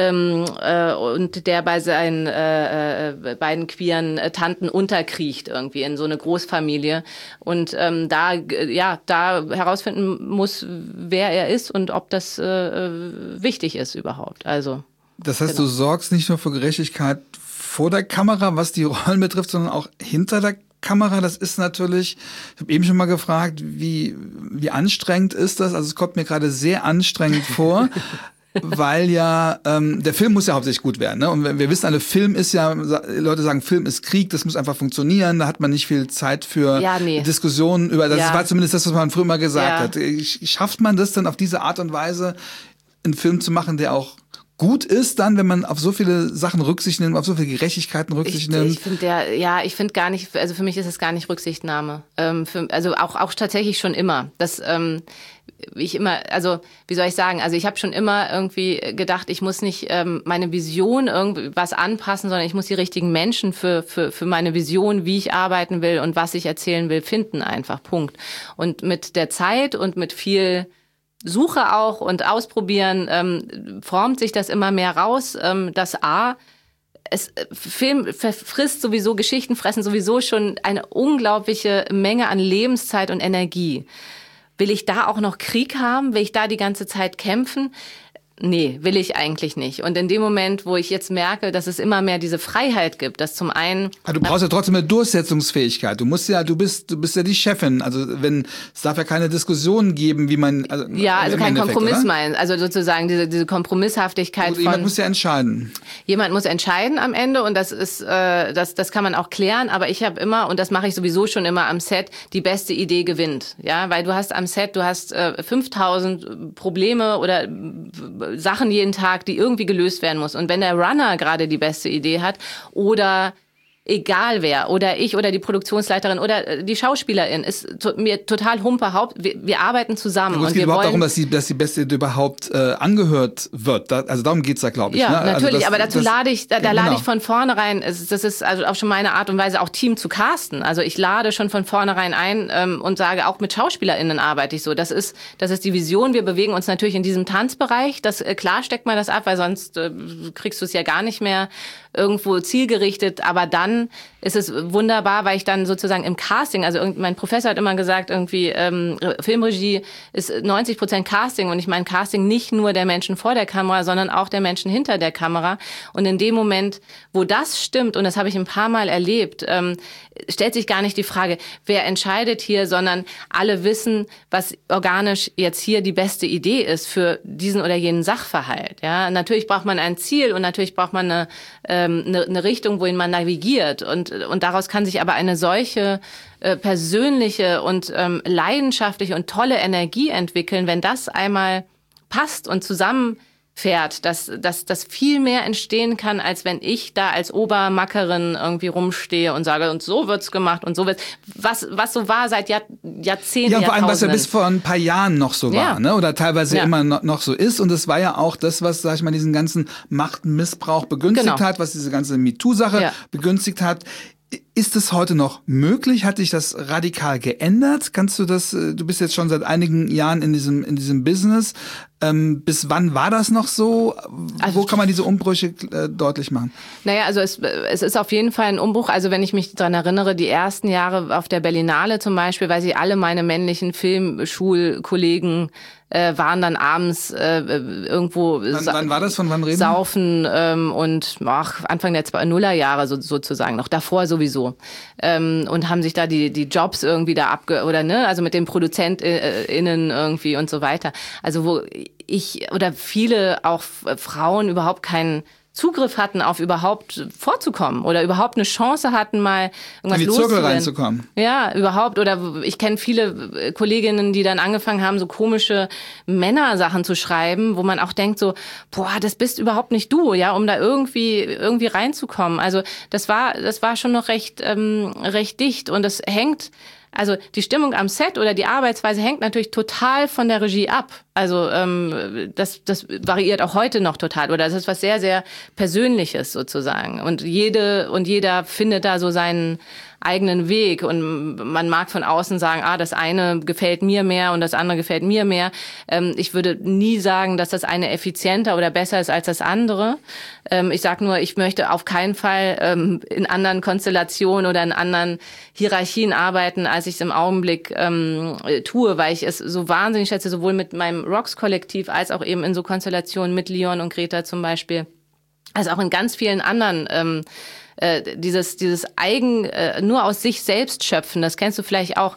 und der bei seinen beiden queeren Tanten unterkriecht irgendwie in so eine Großfamilie und da herausfinden muss, wer er ist und ob das wichtig ist überhaupt. Also das heißt, Du sorgst nicht nur für Gerechtigkeit vor der Kamera, was die Rollen betrifft, sondern auch hinter der Kamera. Das ist natürlich, ich habe eben schon mal gefragt, wie anstrengend ist das? Also es kommt mir gerade sehr anstrengend vor, weil ja, der Film muss ja hauptsächlich gut werden. Ne? Und wir wissen alle, Film ist ja, Leute sagen, Film ist Krieg, das muss einfach funktionieren, da hat man nicht viel Zeit für Diskussionen über, das war zumindest das, was man früher mal gesagt hat. Schafft man das dann auf diese Art und Weise, einen Film zu machen, der auch gut ist dann, wenn man auf so viele Sachen Rücksicht nimmt, auf so viele Gerechtigkeiten Rücksicht nimmt? Ich finde gar nicht, also für mich ist es gar nicht Rücksichtnahme. Also auch tatsächlich schon immer. Wie soll ich sagen, also ich habe schon immer irgendwie gedacht, ich muss nicht meine Vision irgendwie was anpassen, sondern ich muss die richtigen Menschen für meine Vision, wie ich arbeiten will und was ich erzählen will, finden einfach, Punkt. Und mit der Zeit und mit viel Suche auch und Ausprobieren formt sich das immer mehr raus, dass Film frisst sowieso, Geschichten fressen sowieso schon eine unglaubliche Menge an Lebenszeit und Energie. Will ich da auch noch Krieg haben? Will ich da die ganze Zeit kämpfen? Nee, will ich eigentlich nicht. Und in dem Moment, wo ich jetzt merke, dass es immer mehr diese Freiheit gibt, dass zum einen... Aber du brauchst ja trotzdem eine Durchsetzungsfähigkeit. Du bist ja die Chefin. Also es darf ja keine Diskussion geben, wie man... Also kein Kompromiss meinen. Also sozusagen diese Kompromisshaftigkeit von... Jemand muss ja entscheiden. Jemand muss entscheiden am Ende und das ist, das kann man auch klären. Aber ich habe immer, und das mache ich sowieso schon immer am Set, die beste Idee gewinnt. Ja, weil du hast am Set, 5000 Probleme oder Sachen jeden Tag, die irgendwie gelöst werden muss. Und wenn der Runner gerade die beste Idee hat oder egal wer oder ich oder die Produktionsleiterin oder die Schauspielerin, ist mir total Humpe. Wir arbeiten zusammen. Ja, gut, es geht überhaupt darum, dass die beste Idee überhaupt angehört wird. Also darum geht's da, glaube ich. Ja, ne? natürlich, also aber dazu lade ich von vornherein, das ist also auch schon meine Art und Weise, auch Team zu casten. Also ich lade schon von vornherein ein und sage, auch mit SchauspielerInnen arbeite ich so. Das ist die Vision. Wir bewegen uns natürlich in diesem Tanzbereich. Klar steckt man das ab, weil sonst kriegst du es ja gar nicht mehr irgendwo zielgerichtet, aber dann ist es wunderbar, weil ich dann sozusagen im Casting, also mein Professor hat immer gesagt, irgendwie Filmregie ist 90% Casting und ich meine Casting nicht nur der Menschen vor der Kamera, sondern auch der Menschen hinter der Kamera und in dem Moment, wo das stimmt und das habe ich ein paar Mal erlebt, stellt sich gar nicht die Frage, wer entscheidet hier, sondern alle wissen, was organisch jetzt hier die beste Idee ist für diesen oder jenen Sachverhalt. Ja, natürlich braucht man ein Ziel und natürlich braucht man eine Richtung, wohin man navigiert und daraus kann sich aber eine solche persönliche und leidenschaftliche und tolle Energie entwickeln, wenn das einmal passt und zusammenfährt, dass viel mehr entstehen kann, als wenn ich da als Obermackerin irgendwie rumstehe und sage, und so wird's gemacht und so wird's, was so war seit Jahrzehnten. Ja, und vor allem, was ja bis vor ein paar Jahren noch so war, ne? Oder teilweise immer noch so ist. Und es war ja auch das, was, sag ich mal, diesen ganzen Machtmissbrauch begünstigt hat, was diese ganze MeToo-Sache begünstigt hat. Ist es heute noch möglich? Hat sich das radikal geändert? Kannst du das, du bist jetzt schon seit einigen Jahren in diesem Business. Bis wann war das noch so? Also, wo kann man diese Umbrüche deutlich machen? Naja, also es ist auf jeden Fall ein Umbruch. Also wenn ich mich daran erinnere, die ersten Jahre auf der Berlinale zum Beispiel, weil sie alle meine männlichen Filmschulkollegen waren dann abends irgendwo wann war das? Von wann reden? Saufen und Anfang der Nullerjahre sozusagen, noch davor sowieso. Und haben sich da die Jobs irgendwie da also mit den ProduzentInnen irgendwie und so weiter. Also wo ich oder viele auch Frauen überhaupt keinen Zugriff hatten, auf überhaupt vorzukommen oder überhaupt eine Chance hatten, mal irgendwas in die Zirkel reinzukommen. Ja, überhaupt. Oder ich kenne viele Kolleginnen, die dann angefangen haben, so komische Männersachen zu schreiben, wo man auch denkt so, boah, das bist überhaupt nicht du, ja, um da irgendwie reinzukommen. Also das war schon noch recht dicht und das hängt. Also die Stimmung am Set oder die Arbeitsweise hängt natürlich total von der Regie ab. Also das variiert auch heute noch total. Oder das ist was sehr, sehr Persönliches sozusagen. Und jeder findet da so seinen eigenen Weg. Und man mag von außen sagen, das eine gefällt mir mehr und das andere gefällt mir mehr. Ich würde nie sagen, dass das eine effizienter oder besser ist als das andere. Ich sage nur, ich möchte auf keinen Fall in anderen Konstellationen oder in anderen Hierarchien arbeiten, als ich es im Augenblick tue, weil ich es so wahnsinnig schätze, sowohl mit meinem Rocks-Kollektiv als auch eben in so Konstellationen mit Leon und Greta zum Beispiel, als auch in ganz vielen anderen dieses nur aus sich selbst schöpfen, das kennst du vielleicht auch,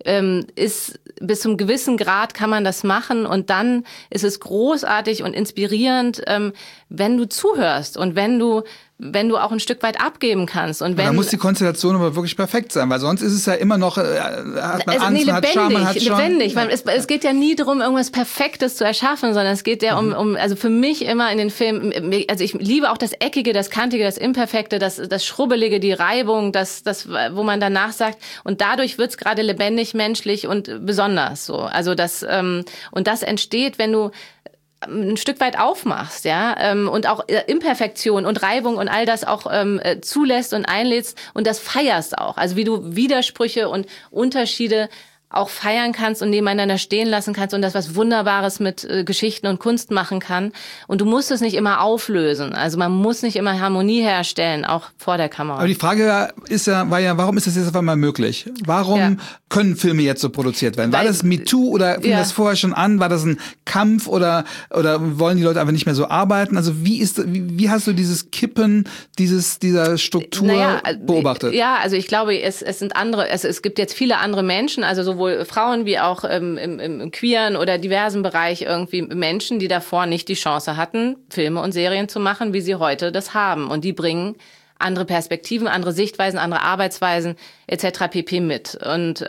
ist bis zum gewissen Grad kann man das machen und dann ist es großartig und inspirierend, wenn du zuhörst und wenn du auch ein Stück weit abgeben kannst. Und da muss die Konstellation aber wirklich perfekt sein, weil sonst ist es ja immer noch, hat man Angst, man hat Charme, man hat schon. Lebendig. Es geht ja nie darum, irgendwas Perfektes zu erschaffen, sondern es geht ja um also für mich immer in den Filmen, also ich liebe auch das Eckige, das Kantige, das Imperfekte, das Schrubbelige, die Reibung, das, wo man danach sagt, und dadurch wird's gerade lebendig, menschlich und besonders so. Also und das entsteht, wenn du ein Stück weit aufmachst, ja, und auch Imperfektion und Reibung und all das auch zulässt und einlädst und das feierst auch. Also wie du Widersprüche und Unterschiede auch feiern kannst und nebeneinander stehen lassen kannst und das was Wunderbares mit Geschichten und Kunst machen kann. Und du musst es nicht immer auflösen. Also man muss nicht immer Harmonie herstellen, auch vor der Kamera. Aber die Frage war ja, warum ist das jetzt auf einmal möglich? Warum können Filme jetzt so produziert werden? War das MeToo oder fing das vorher schon an? War das ein Kampf oder wollen die Leute einfach nicht mehr so arbeiten? Also wie hast du dieses Kippen dieser Struktur beobachtet? Ja, also ich glaube, es gibt jetzt viele andere Menschen, also sowohl Frauen wie auch im queeren oder diversen Bereich irgendwie Menschen, die davor nicht die Chance hatten, Filme und Serien zu machen, wie sie heute das haben. Und die bringen andere Perspektiven, andere Sichtweisen, andere Arbeitsweisen etc. pp. Mit. Und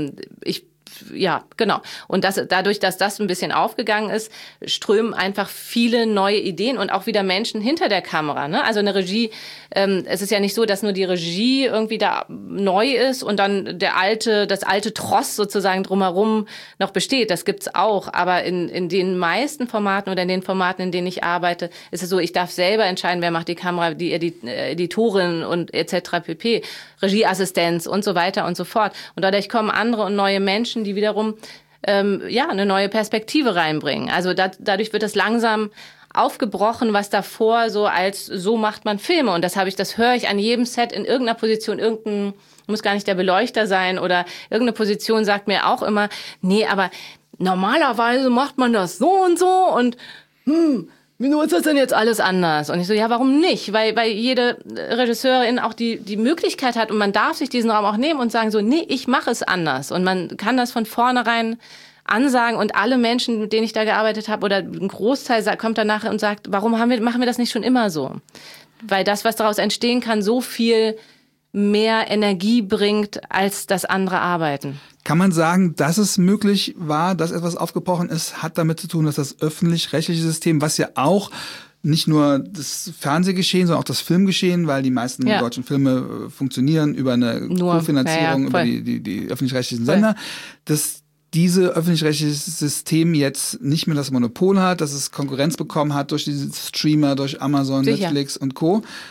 ja, genau. Und dadurch, dass das ein bisschen aufgegangen ist, strömen einfach viele neue Ideen und auch wieder Menschen hinter der Kamera. Ne? Also eine Regie, es ist ja nicht so, dass nur die Regie irgendwie da neu ist und dann das alte Tross sozusagen drumherum noch besteht. Das gibt's auch. Aber in den meisten Formaten oder in den Formaten, in denen ich arbeite, ist es so, ich darf selber entscheiden, wer macht die Kamera, die Editorin und etc. pp. Regieassistenz und so weiter und so fort. Und dadurch kommen andere und neue Menschen, die wiederum eine neue Perspektive reinbringen. Also dadurch wird es langsam aufgebrochen, was davor so macht man Filme. Und das höre ich an jedem Set in irgendeiner Position, muss gar nicht der Beleuchter sein oder irgendeine Position sagt mir auch immer, nee, aber normalerweise macht man das so und wieso ist das denn jetzt alles anders? Und ich so, ja, warum nicht? Weil jede Regisseurin auch die Möglichkeit hat und man darf sich diesen Raum auch nehmen und sagen so, nee, ich mache es anders. Und man kann das von vornherein ansagen und alle Menschen, mit denen ich da gearbeitet habe oder ein Großteil kommt danach und sagt, warum machen wir das nicht schon immer so? Weil das, was daraus entstehen kann, so viel mehr Energie bringt als das andere Arbeiten. Kann man sagen, dass es möglich war, dass etwas aufgebrochen ist, hat damit zu tun, dass das öffentlich-rechtliche System, was ja auch nicht nur das Fernsehgeschehen, sondern auch das Filmgeschehen, weil die meisten deutschen Filme funktionieren über eine Kofinanzierung, über die öffentlich-rechtlichen Sender, dass diese öffentlich-rechtliche System jetzt nicht mehr das Monopol hat, dass es Konkurrenz bekommen hat durch diese Streamer, durch Amazon, Netflix und Co.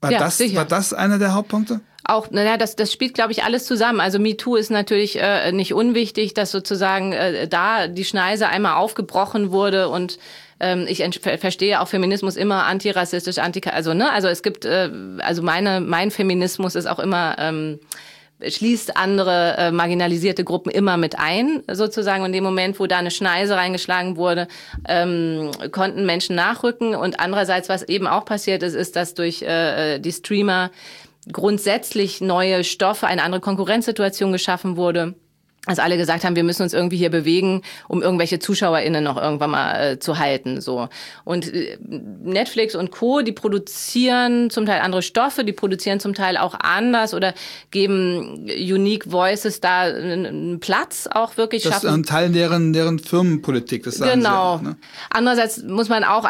War das einer der Hauptpunkte? Auch, das spielt, glaube ich, alles zusammen. Also MeToo ist natürlich nicht unwichtig, dass sozusagen da die Schneise einmal aufgebrochen wurde und ich verstehe auch Feminismus immer antirassistisch, also es gibt, mein Feminismus ist auch immer, schließt andere marginalisierte Gruppen immer mit ein, sozusagen. Und in dem Moment, wo da eine Schneise reingeschlagen wurde, konnten Menschen nachrücken. Und andererseits, was eben auch passiert ist, dass durch die Streamer grundsätzlich neue Stoffe, eine andere Konkurrenzsituation geschaffen wurde. Also alle gesagt haben, wir müssen uns irgendwie hier bewegen, um irgendwelche ZuschauerInnen noch irgendwann mal zu halten, so. Und Netflix und Co., die produzieren zum Teil andere Stoffe, die produzieren zum Teil auch anders oder geben Unique Voices da einen Platz auch wirklich schaffen. Das ist ein Teil deren Firmenpolitik, das sagen genau. Sie auch, ne? Andererseits muss man auch,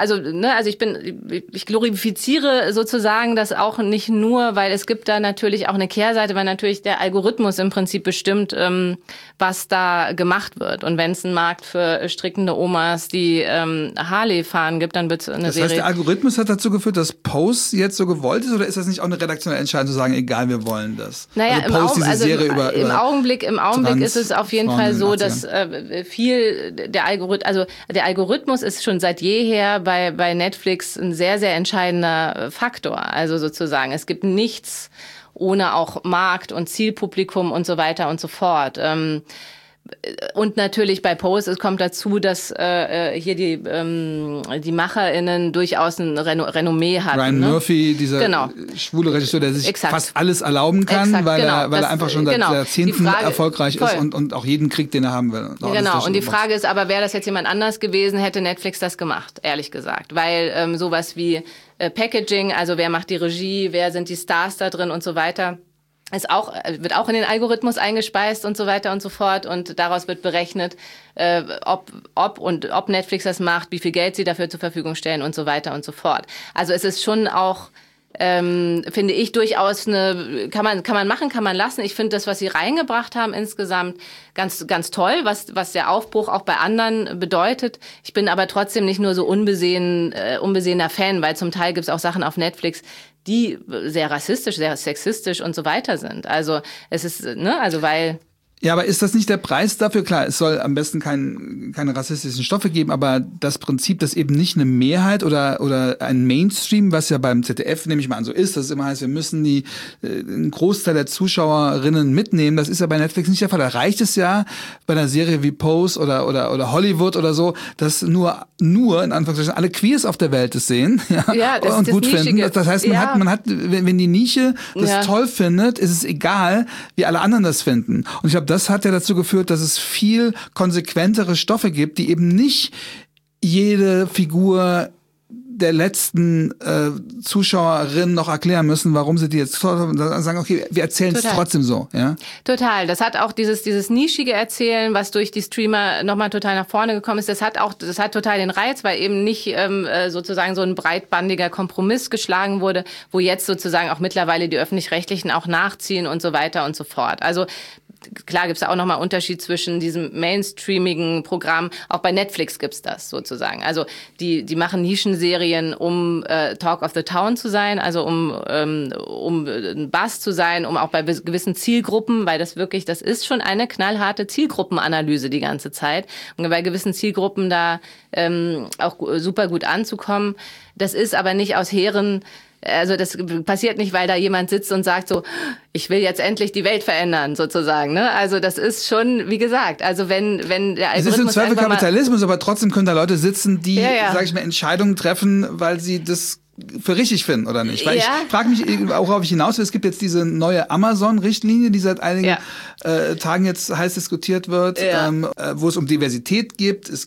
ich glorifiziere sozusagen das auch nicht nur, weil es gibt da natürlich auch eine Kehrseite, weil natürlich der Algorithmus im Prinzip bestimmt, was da gemacht wird. Und wenn es einen Markt für strickende Omas, die Harley fahren gibt, dann wird es eine Serie. Das heißt, der Algorithmus hat dazu geführt, dass Pose jetzt so gewollt ist, oder ist das nicht auch eine redaktionelle Entscheidung zu sagen, egal, wir wollen das? Naja, im Augenblick ist es auf jeden Fall so, dass der Algorithmus ist schon seit jeher bei Netflix ein sehr, sehr entscheidender Faktor. Also sozusagen, es gibt nichts ohne auch Markt und Zielpublikum und so weiter und so fort. Und natürlich bei Pose, es kommt dazu, dass hier die MacherInnen durchaus ein Renommee hatten. Ryan Murphy, dieser schwule Regisseur, der sich fast alles erlauben kann, weil er einfach schon seit Jahrzehnten erfolgreich ist und auch jeden kriegt, den er haben will. Genau, und die Frage ist aber, wäre das jetzt jemand anders gewesen, hätte Netflix das gemacht, ehrlich gesagt. Weil sowas wie Packaging, also wer macht die Regie, wer sind die Stars da drin und so weiter, wird auch in den Algorithmus eingespeist und so weiter und so fort. Und daraus wird berechnet, ob Netflix das macht, wie viel Geld sie dafür zur Verfügung stellen und so weiter und so fort. Also es ist schon auch, finde ich, durchaus kann man machen, kann man lassen. Ich finde das, was sie reingebracht haben insgesamt, ganz, ganz toll, was der Aufbruch auch bei anderen bedeutet. Ich bin aber trotzdem nicht nur so unbesehener Fan, weil zum Teil gibt es auch Sachen auf Netflix, die sehr rassistisch, sehr sexistisch und so weiter sind. Also es ist, weil... Ja, aber ist das nicht der Preis dafür? Klar, es soll am besten keine rassistischen Stoffe geben, aber das Prinzip, dass eben nicht eine Mehrheit oder ein Mainstream, was ja beim ZDF, nehme ich mal an, so ist, dass es immer heißt, wir müssen einen Großteil der Zuschauerinnen mitnehmen, das ist ja bei Netflix nicht der Fall. Da reicht es ja bei einer Serie wie Pose oder Hollywood oder so, dass nur in Anführungszeichen alle Queers auf der Welt es sehen, das und gut Nischige. finden. Das heißt, man hat, wenn die Nische das toll findet, ist es egal, wie alle anderen das finden. Und ich glaube, das hat ja dazu geführt, dass es viel konsequentere Stoffe gibt, die eben nicht jede Figur der letzten Zuschauerin noch erklären müssen, warum sie die jetzt sagen, okay, wir erzählen es trotzdem so. Ja? Total. Das hat auch dieses nischige Erzählen, was durch die Streamer nochmal total nach vorne gekommen ist, das hat total den Reiz, weil eben nicht sozusagen so ein breitbandiger Kompromiss geschlagen wurde, wo jetzt sozusagen auch mittlerweile die Öffentlich-Rechtlichen auch nachziehen und so weiter und so fort. Also klar gibt's da auch nochmal Unterschied zwischen diesem mainstreamigen Programm. Auch bei Netflix gibt's das sozusagen. Also die machen Nischenserien, um Talk of the Town zu sein, also um ein Buzz zu sein, um auch bei gewissen Zielgruppen, weil das ist schon eine knallharte Zielgruppenanalyse die ganze Zeit. Und bei gewissen Zielgruppen da auch super gut anzukommen. Das ist aber nicht aus hehren... Also das passiert nicht, weil da jemand sitzt und sagt so, ich will jetzt endlich die Welt verändern, sozusagen. Ne? Also das ist schon, wie gesagt, also wenn der Algorithmus... Es ist im Zweifel Kapitalismus, aber trotzdem können da Leute sitzen, die, sag ich mal, Entscheidungen treffen, weil sie das für richtig finden, oder nicht? Weil ich frage mich, worauf ich hinaus will, es gibt jetzt diese neue Amazon-Richtlinie, die seit einigen Tagen jetzt heiß diskutiert wird, wo es um Diversität geht. Es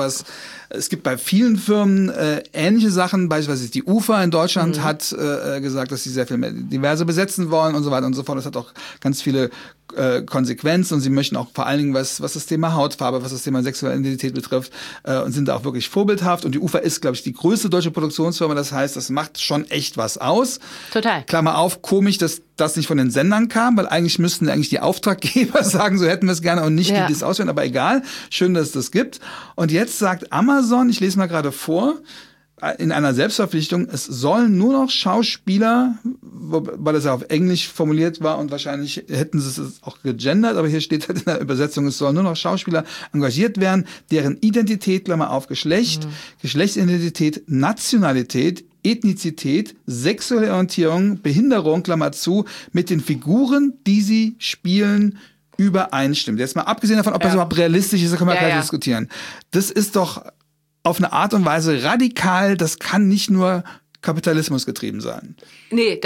gibt bei vielen Firmen ähnliche Sachen, beispielsweise die UFA in Deutschland hat gesagt, dass sie sehr viel mehr diverse besetzen wollen und so weiter und so fort. Das hat auch ganz viele Konsequenzen und sie möchten auch vor allen Dingen, was das Thema Hautfarbe, was das Thema sexuelle Identität betrifft, und sind da auch wirklich vorbildhaft. Und die UFA ist, glaube ich, die größte deutsche Produktionsfirma. Das heißt, das macht schon echt was aus. Total. Klammer auf, komisch, dass das nicht von den Sendern kam, weil eigentlich müssten die Auftraggeber sagen, so hätten wir es gerne und nicht die, die es auswählen. Aber egal, schön, dass es das gibt. Und jetzt sagt Amazon, ich lese mal gerade vor, in einer Selbstverpflichtung, es sollen nur noch Schauspieler, weil das ja auf Englisch formuliert war und wahrscheinlich hätten sie es auch gegendert, aber hier steht halt in der Übersetzung, es sollen nur noch Schauspieler engagiert werden, deren Identität, Klammer auf, Geschlecht, Geschlechtsidentität, Nationalität, Ethnizität, sexuelle Orientierung, Behinderung, Klammer zu, mit den Figuren, die sie spielen, übereinstimmt. Jetzt mal abgesehen davon, ob das überhaupt realistisch ist, da können wir gleich diskutieren. Das ist doch auf eine Art und Weise radikal, das kann nicht nur Kapitalismus getrieben sein. Nee,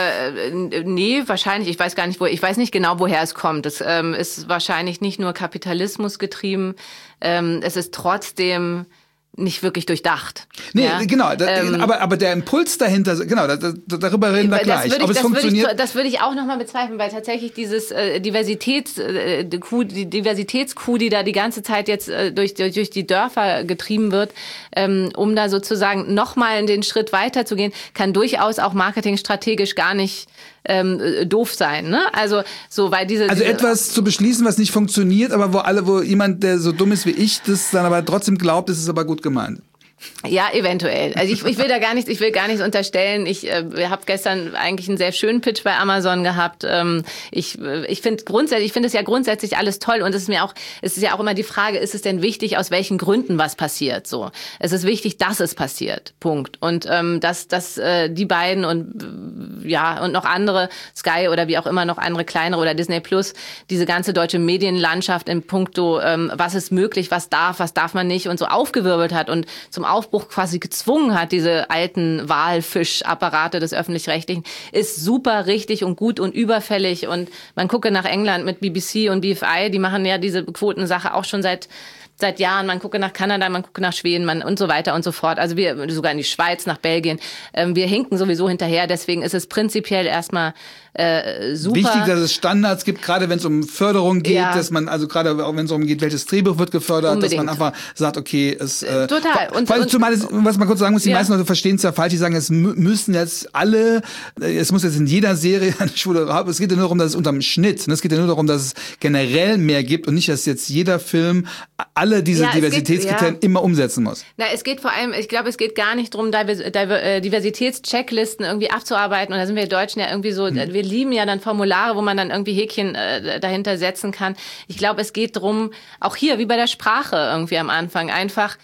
nee, wahrscheinlich, ich weiß nicht genau, woher es kommt. Das ist wahrscheinlich nicht nur Kapitalismus getrieben, es ist trotzdem nicht wirklich durchdacht. Nee, ja? Genau, aber der Impuls dahinter, genau, darüber reden wir gleich. Das würde ich auch nochmal bezweifeln, weil tatsächlich dieses Diversitätskuh, die da die ganze Zeit jetzt durch die Dörfer getrieben wird, um da sozusagen nochmal den Schritt weiter zu gehen, kann durchaus auch marketingstrategisch gar nicht doof sein, ne? Also so, weil diese etwas zu beschließen, was nicht funktioniert, aber wo jemand, der so dumm ist wie ich, das dann aber trotzdem glaubt, das ist aber gut gemeint. Ja, eventuell. Also ich will gar nichts unterstellen. Ich habe gestern eigentlich einen sehr schönen Pitch bei Amazon gehabt. Ich finde es ja grundsätzlich alles toll und es ist ja auch immer die Frage, ist es denn wichtig, aus welchen Gründen was passiert? So, es ist wichtig, dass es passiert. Punkt. Und dass die beiden und noch andere, Sky oder wie auch immer noch andere kleinere oder Disney Plus, diese ganze deutsche Medienlandschaft in puncto was ist möglich, was darf man nicht und so aufgewirbelt hat und zum Aufbruch quasi gezwungen hat, diese alten Walfischapparate des Öffentlich-Rechtlichen, ist super richtig und gut und überfällig. Und man gucke nach England mit BBC und BFI, die machen ja diese Quotensache auch schon seit Jahren. Man gucke nach Kanada, man gucke nach Schweden und so weiter und so fort. Also wir sogar in die Schweiz, nach Belgien. Wir hinken sowieso hinterher. Deswegen ist es prinzipiell erstmal super. Wichtig, dass es Standards gibt, gerade wenn es um Förderung geht, dass man, also gerade auch wenn es darum geht, welches Drehbuch wird gefördert, dass man einfach sagt, okay, es total. Zumal was man kurz sagen muss, die meisten Leute verstehen es ja falsch, die sagen, es müssen jetzt alle, es muss jetzt in jeder Serie eine Schwule haben. Es geht ja nur darum, dass es unterm Schnitt, es geht ja nur darum, dass es generell mehr gibt und nicht, dass jetzt jeder Film alle diese Diversitätskriterien immer umsetzen muss. Na, es geht vor allem, ich glaube, es geht gar nicht darum, Diversitätschecklisten irgendwie abzuarbeiten und da sind wir Deutschen ja irgendwie so, wir lieben ja dann Formulare, wo man dann irgendwie Häkchen dahinter setzen kann. Ich glaube, es geht darum, auch hier, wie bei der Sprache irgendwie am Anfang, einfach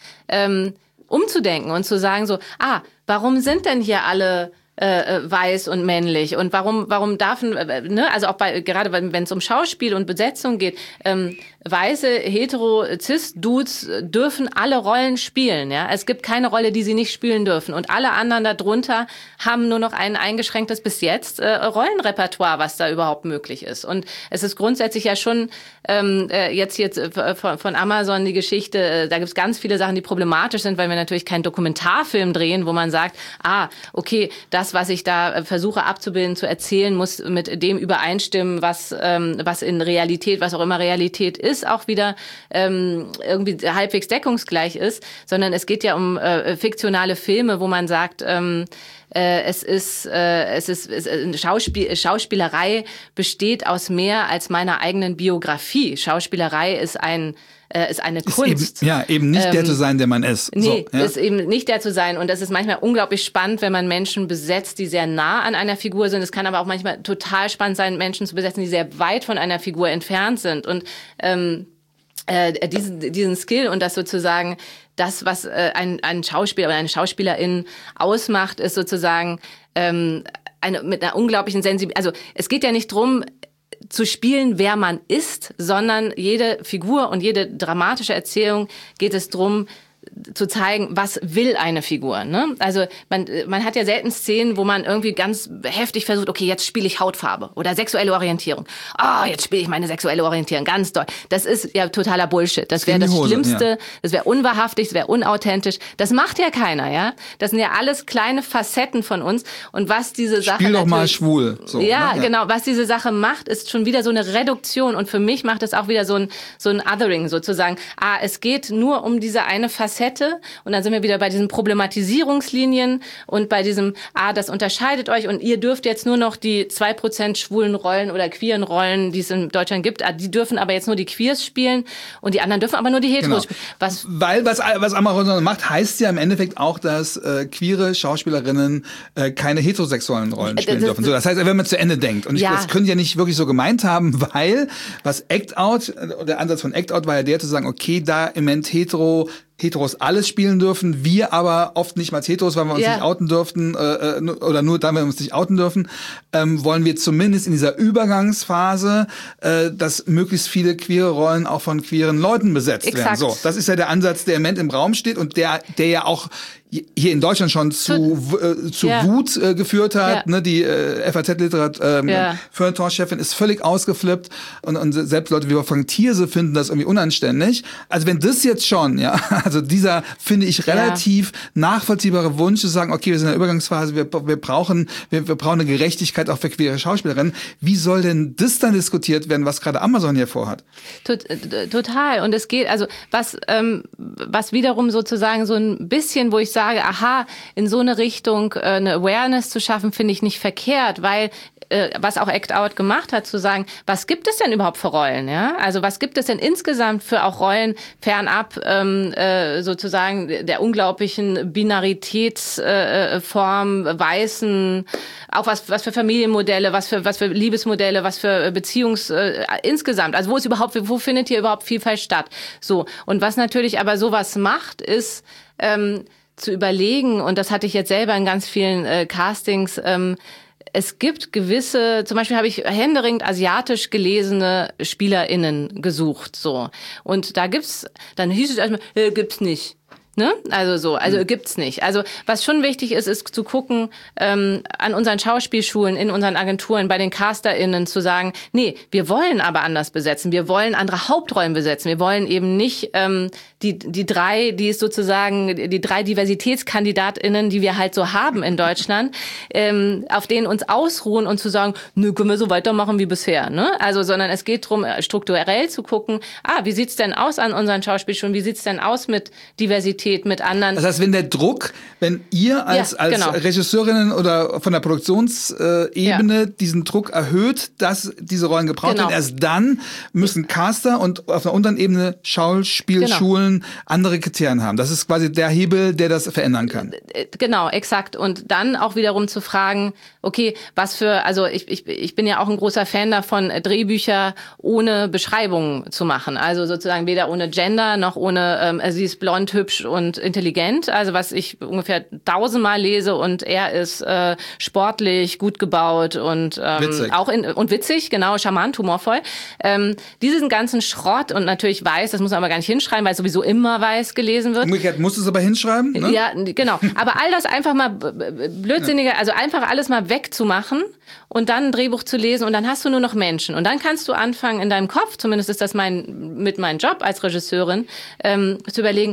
umzudenken und zu sagen so, warum sind denn hier alle weiß und männlich und warum darf, also auch gerade wenn es um Schauspiel und Besetzung geht, weiße, hetero, cis-Dudes dürfen alle Rollen spielen, ja. Es gibt keine Rolle, die sie nicht spielen dürfen und alle anderen darunter haben nur noch ein eingeschränktes bis jetzt Rollenrepertoire, was da überhaupt möglich ist. Und es ist grundsätzlich ja schon jetzt von Amazon die Geschichte, da gibt es ganz viele Sachen, die problematisch sind, weil wir natürlich keinen Dokumentarfilm drehen, wo man sagt, okay, das, was ich da versuche abzubilden, zu erzählen, muss mit dem übereinstimmen, was in Realität, was auch immer Realität ist, auch wieder irgendwie halbwegs deckungsgleich ist, sondern es geht ja um fiktionale Filme, wo man sagt, Schauspielerei besteht aus mehr als meiner eigenen Biografie. Schauspielerei ist eine Kunst. Eben nicht der zu sein, der man ist. Nee, ist eben nicht der zu sein. Und das ist manchmal unglaublich spannend, wenn man Menschen besetzt, die sehr nah an einer Figur sind. Es kann aber auch manchmal total spannend sein, Menschen zu besetzen, die sehr weit von einer Figur entfernt sind. Und diesen Skill und das sozusagen, das, was ein Schauspieler oder eine Schauspielerin ausmacht, ist sozusagen mit einer unglaublichen Sensibilität. Also es geht ja nicht drum, zu spielen, wer man ist, sondern jede Figur und jede dramatische Erzählung geht es drum, zu zeigen, was will eine Figur. Ne? Also man hat ja selten Szenen, wo man irgendwie ganz heftig versucht, okay, jetzt spiele ich Hautfarbe oder sexuelle Orientierung. Jetzt spiele ich meine sexuelle Orientierung, ganz toll. Das ist ja totaler Bullshit. Das wäre das Schlimmste, das wäre unwahrhaftig, das wäre unauthentisch. Das macht ja keiner, ja. Das sind ja alles kleine Facetten von uns. Und was diese Sache Spiel doch mal schwul. So, ja, genau. Was diese Sache macht, ist schon wieder so eine Reduktion. Und für mich macht es auch wieder so ein Othering sozusagen. Es geht nur um diese eine Facette Facette. Und dann sind wir wieder bei diesen Problematisierungslinien und bei diesem, das unterscheidet euch und ihr dürft jetzt nur noch die 2% schwulen Rollen oder queeren Rollen, die es in Deutschland gibt, die dürfen aber jetzt nur die Queers spielen und die anderen dürfen aber nur die Heteros spielen. Weil was Amazon macht, heißt ja im Endeffekt auch, dass queere Schauspielerinnen keine heterosexuellen Rollen spielen dürfen. So, das heißt, wenn man zu Ende denkt. Und das können ja nicht wirklich so gemeint haben, weil was Act Out, der Ansatz von Act Out war ja der zu sagen, okay, da im Moment Heteros alles spielen dürfen, wir aber oft nicht mal als Heteros, weil wir uns nicht outen dürften, oder nur dann, wenn wir uns nicht outen dürfen, wollen wir zumindest in dieser Übergangsphase, dass möglichst viele queere Rollen auch von queeren Leuten besetzt werden. So, das ist ja der Ansatz, der im Moment im Raum steht und der ja auch hier in Deutschland schon zu Wut geführt hat. Ne? Die FAZ-Feuilleton-Chefin ist völlig ausgeflippt und selbst Leute wie Wolfgang Thierse finden das irgendwie unanständig. Also wenn das jetzt schon, also dieser, finde ich, relativ nachvollziehbare Wunsch zu sagen, okay, wir sind in der Übergangsphase, wir brauchen eine Gerechtigkeit auch für queere Schauspielerinnen. Wie soll denn das dann diskutiert werden, was gerade Amazon hier vorhat? Total. Und es geht, also was wiederum sozusagen so ein bisschen, wo ich sage, in so eine Richtung eine Awareness zu schaffen, finde ich nicht verkehrt, weil was auch Act Out gemacht hat, zu sagen, was gibt es denn überhaupt für Rollen? Ja? Also was gibt es denn insgesamt für auch Rollen fernab sozusagen der unglaublichen Binaritätsform, weißen, auch was für Familienmodelle, was für Liebesmodelle, was für insgesamt, also wo findet hier überhaupt Vielfalt statt? So, und was natürlich aber sowas macht, ist zu überlegen, und das hatte ich jetzt selber in ganz vielen Castings, es gibt gewisse, zum Beispiel habe ich händeringend asiatisch gelesene SpielerInnen gesucht, so. Und dann hieß es erstmal, gibt's nicht. Ne? Also gibt's nicht. Also was schon wichtig ist zu gucken, an unseren Schauspielschulen, in unseren Agenturen, bei den CasterInnen zu sagen, nee, wir wollen aber anders besetzen. Wir wollen andere Hauptrollen besetzen. Wir wollen eben nicht die drei DiversitätskandidatInnen, die wir halt so haben in Deutschland, auf denen uns ausruhen und zu sagen, nö, können wir so weitermachen wie bisher. Ne? Also, sondern es geht darum, strukturell zu gucken, wie sieht's denn aus an unseren Schauspielschulen? Wie sieht's denn aus mit Diversität? Mit anderen. Das heißt, wenn ihr als Regisseurinnen oder von der Produktionsebene diesen Druck erhöht, dass diese Rollen gebraucht werden, erst dann müssen Caster und auf einer unteren Ebene Schauspielschulen andere Kriterien haben. Das ist quasi der Hebel, der das verändern kann. Genau, exakt. Und dann auch wiederum zu fragen, okay, also ich bin ja auch ein großer Fan davon, Drehbücher ohne Beschreibungen zu machen. Also sozusagen weder ohne Gender noch ohne, sie ist blond, hübsch und intelligent, also was ich ungefähr 1000-mal lese und er ist sportlich, gut gebaut und witzig. Und witzig, genau, charmant, humorvoll. Diesen ganzen Schrott und natürlich weiß, das muss man aber gar nicht hinschreiben, weil sowieso immer weiß gelesen wird. Umgekehrt musst du es aber hinschreiben, ne? Ja, genau. Aber all das einfach mal blödsinniger, also einfach alles mal wegzumachen und dann ein Drehbuch zu lesen und dann hast du nur noch Menschen und dann kannst du anfangen in deinem Kopf, zumindest ist das mein Job als Regisseurin, zu überlegen,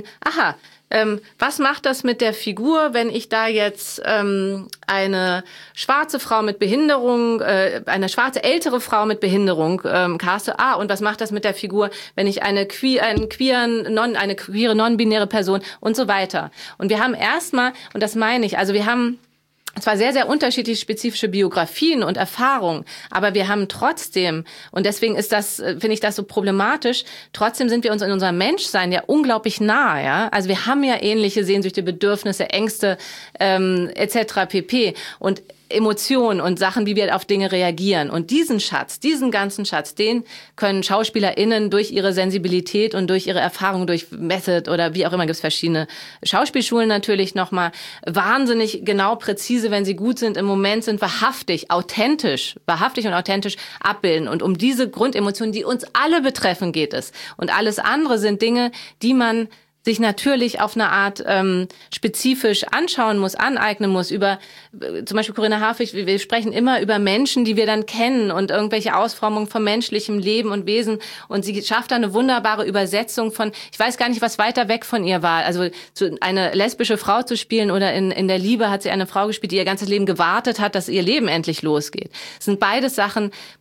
was macht das mit der Figur, wenn ich da jetzt eine schwarze Frau mit Behinderung, eine schwarze ältere Frau mit Behinderung caste? Und was macht das mit der Figur, wenn ich eine queere non-binäre Person und so weiter? Und wir haben erstmal, und das meine ich, also wir haben zwar sehr, sehr unterschiedliche spezifische Biografien und Erfahrungen, aber wir haben trotzdem, und deswegen finde ich das so problematisch, trotzdem sind wir uns in unserem Menschsein ja unglaublich nah, ja. Also wir haben ja ähnliche Sehnsüchte, Bedürfnisse, Ängste, etc. pp. Und Emotionen und Sachen, wie wir auf Dinge reagieren. Und diesen ganzen Schatz, den können SchauspielerInnen durch ihre Sensibilität und durch ihre Erfahrung, durch Method oder wie auch immer, gibt es verschiedene Schauspielschulen natürlich nochmal, wahnsinnig genau, präzise, wenn sie gut sind, im Moment sind, wahrhaftig und authentisch abbilden. Und um diese Grundemotionen, die uns alle betreffen, geht es. Und alles andere sind Dinge, die man sich natürlich auf eine Art spezifisch anschauen muss, aneignen muss, über zum Beispiel Corinna Harfwig, wir sprechen immer über Menschen, die wir dann kennen und irgendwelche Ausformungen von menschlichem Leben und Wesen und sie schafft da eine wunderbare Übersetzung von, ich weiß gar nicht, was weiter weg von ihr war, also eine lesbische Frau zu spielen oder in der Liebe hat sie eine Frau gespielt, die ihr ganzes Leben gewartet hat, dass ihr Leben endlich losgeht. Das sind beides Sachen,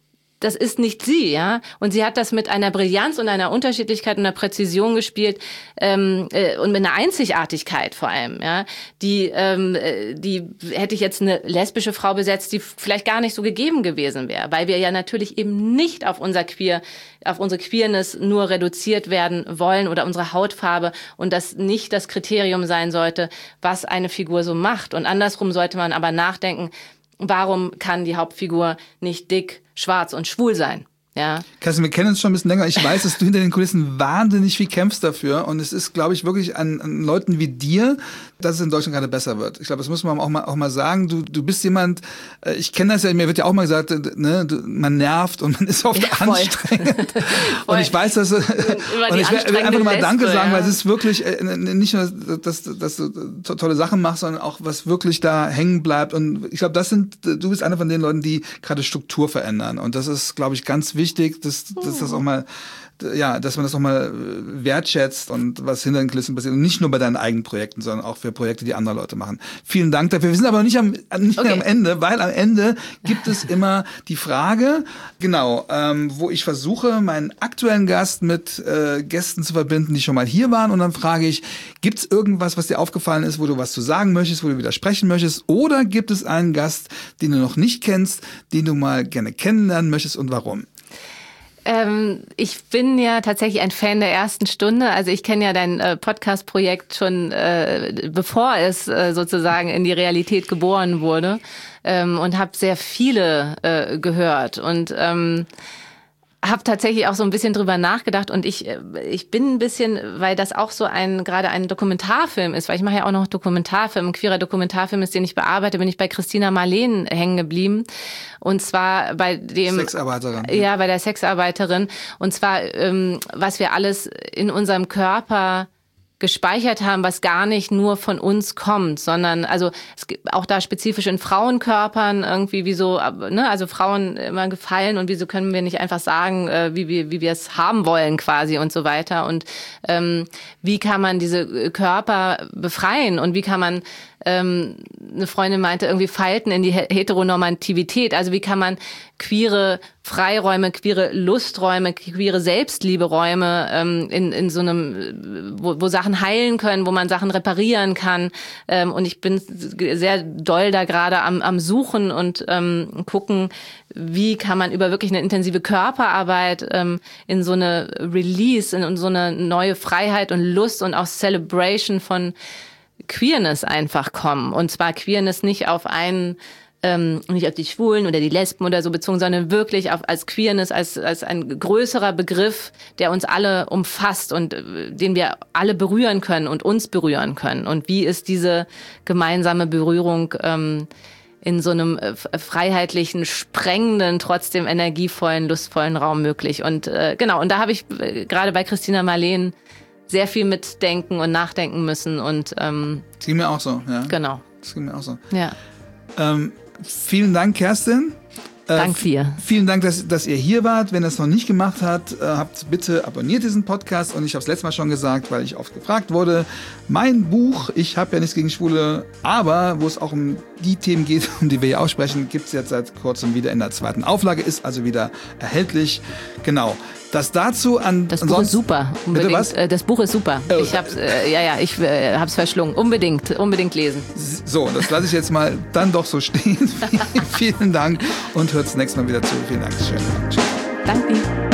das ist nicht sie, ja. Und sie hat das mit einer Brillanz und einer Unterschiedlichkeit und einer Präzision gespielt und mit einer Einzigartigkeit vor allem, ja. Die hätte ich jetzt eine lesbische Frau besetzt, die vielleicht gar nicht so gegeben gewesen wäre, weil wir ja natürlich eben nicht auf unsere Queerness nur reduziert werden wollen oder unsere Hautfarbe und das nicht das Kriterium sein sollte, was eine Figur so macht. Und andersrum sollte man aber nachdenken, warum kann die Hauptfigur nicht dick, schwarz und schwul sein? Ja. Kerstin, wir kennen uns schon ein bisschen länger. Ich weiß, dass du hinter den Kulissen wahnsinnig viel kämpfst dafür. Und es ist, glaube ich, wirklich an Leuten wie dir, dass es in Deutschland gerade besser wird. Ich glaube, das muss man auch mal sagen. Du bist jemand, ich kenne das ja, mir wird ja auch mal gesagt, ne, man nervt und man ist oft anstrengend. Und ich weiß, dass und ich will einfach mal Danke sagen, weil es ist wirklich nicht nur, dass du tolle Sachen machst, sondern auch, was wirklich da hängen bleibt. Und ich glaube, du bist einer von den Leuten, die gerade Struktur verändern. Und das ist, glaube ich, ganz wichtig, dass das auch mal, ja, dass man das auch mal wertschätzt und was hinter den Kulissen passiert. Und nicht nur bei deinen eigenen Projekten, sondern auch für Projekte, die andere Leute machen. Vielen Dank dafür. Wir sind aber nicht am Ende, weil am Ende gibt es immer die Frage, genau, wo ich versuche, meinen aktuellen Gast mit Gästen zu verbinden, die schon mal hier waren. Und dann frage ich, gibt es irgendwas, was dir aufgefallen ist, wo du was zu sagen möchtest, wo du widersprechen möchtest? Oder gibt es einen Gast, den du noch nicht kennst, den du mal gerne kennenlernen möchtest und warum? Ich bin ja tatsächlich ein Fan der ersten Stunde. Also ich kenne ja dein Podcast-Projekt schon, bevor es sozusagen in die Realität geboren wurde, und habe sehr viele gehört und habe tatsächlich auch so ein bisschen drüber nachgedacht und ich bin ein bisschen, weil das auch so gerade ein Dokumentarfilm ist, weil ich mache ja auch noch Dokumentarfilm, ein queerer Dokumentarfilm ist, den ich bearbeite, bin ich bei Christina Marleen hängen geblieben und zwar bei dem Sexarbeiterin. Ja, bei der Sexarbeiterin und zwar was wir alles in unserem Körper gespeichert haben, was gar nicht nur von uns kommt, sondern also es gibt auch da spezifisch in Frauenkörpern irgendwie wieso, ne, also Frauen immer gefallen und wieso können wir nicht einfach sagen, wie wir es haben wollen quasi und so weiter und wie kann man diese Körper befreien und wie kann man eine Freundin meinte, irgendwie falten in die Heteronormativität. Also wie kann man queere Freiräume, queere Lusträume, queere Selbstlieberäume in so einem, wo Sachen heilen können, wo man Sachen reparieren kann. Und ich bin sehr doll da gerade am Suchen und gucken, wie kann man über wirklich eine intensive Körperarbeit in so eine Release, in so eine neue Freiheit und Lust und auch Celebration von Queerness einfach kommen. Und zwar Queerness nicht auf nicht auf die Schwulen oder die Lesben oder so bezogen, sondern wirklich als Queerness, als ein größerer Begriff, der uns alle umfasst und den wir alle berühren können und uns berühren können. Und wie ist diese gemeinsame Berührung in so einem freiheitlichen, sprengenden, trotzdem energievollen, lustvollen Raum möglich? Und genau, und da habe ich gerade bei Christina Marleen sehr viel mitdenken und nachdenken müssen und das ging mir auch so, ja. Genau. Das ging mir auch so. Ja. Vielen Dank, Kerstin. Dank dir. Vielen Dank, dass ihr hier wart. Wenn ihr es noch nicht gemacht habt, bitte abonniert diesen Podcast. Und ich habe es letztes Mal schon gesagt, weil ich oft gefragt wurde. Mein Buch, ich habe ja nichts gegen Schwule, aber wo es auch um die Themen geht, um die wir hier aussprechen, gibt es jetzt seit kurzem wieder in der 2. Auflage, ist also wieder erhältlich. Genau. Das dazu Das Buch ist super. Unbedingt. Bitte was? Das Buch ist super. Ich hab's, ich hab's verschlungen. Unbedingt lesen. So, das lasse ich jetzt mal dann doch so stehen. Vielen Dank und hört's nächstes Mal wieder zu. Vielen Dank. Schön. Tschüss. Danke.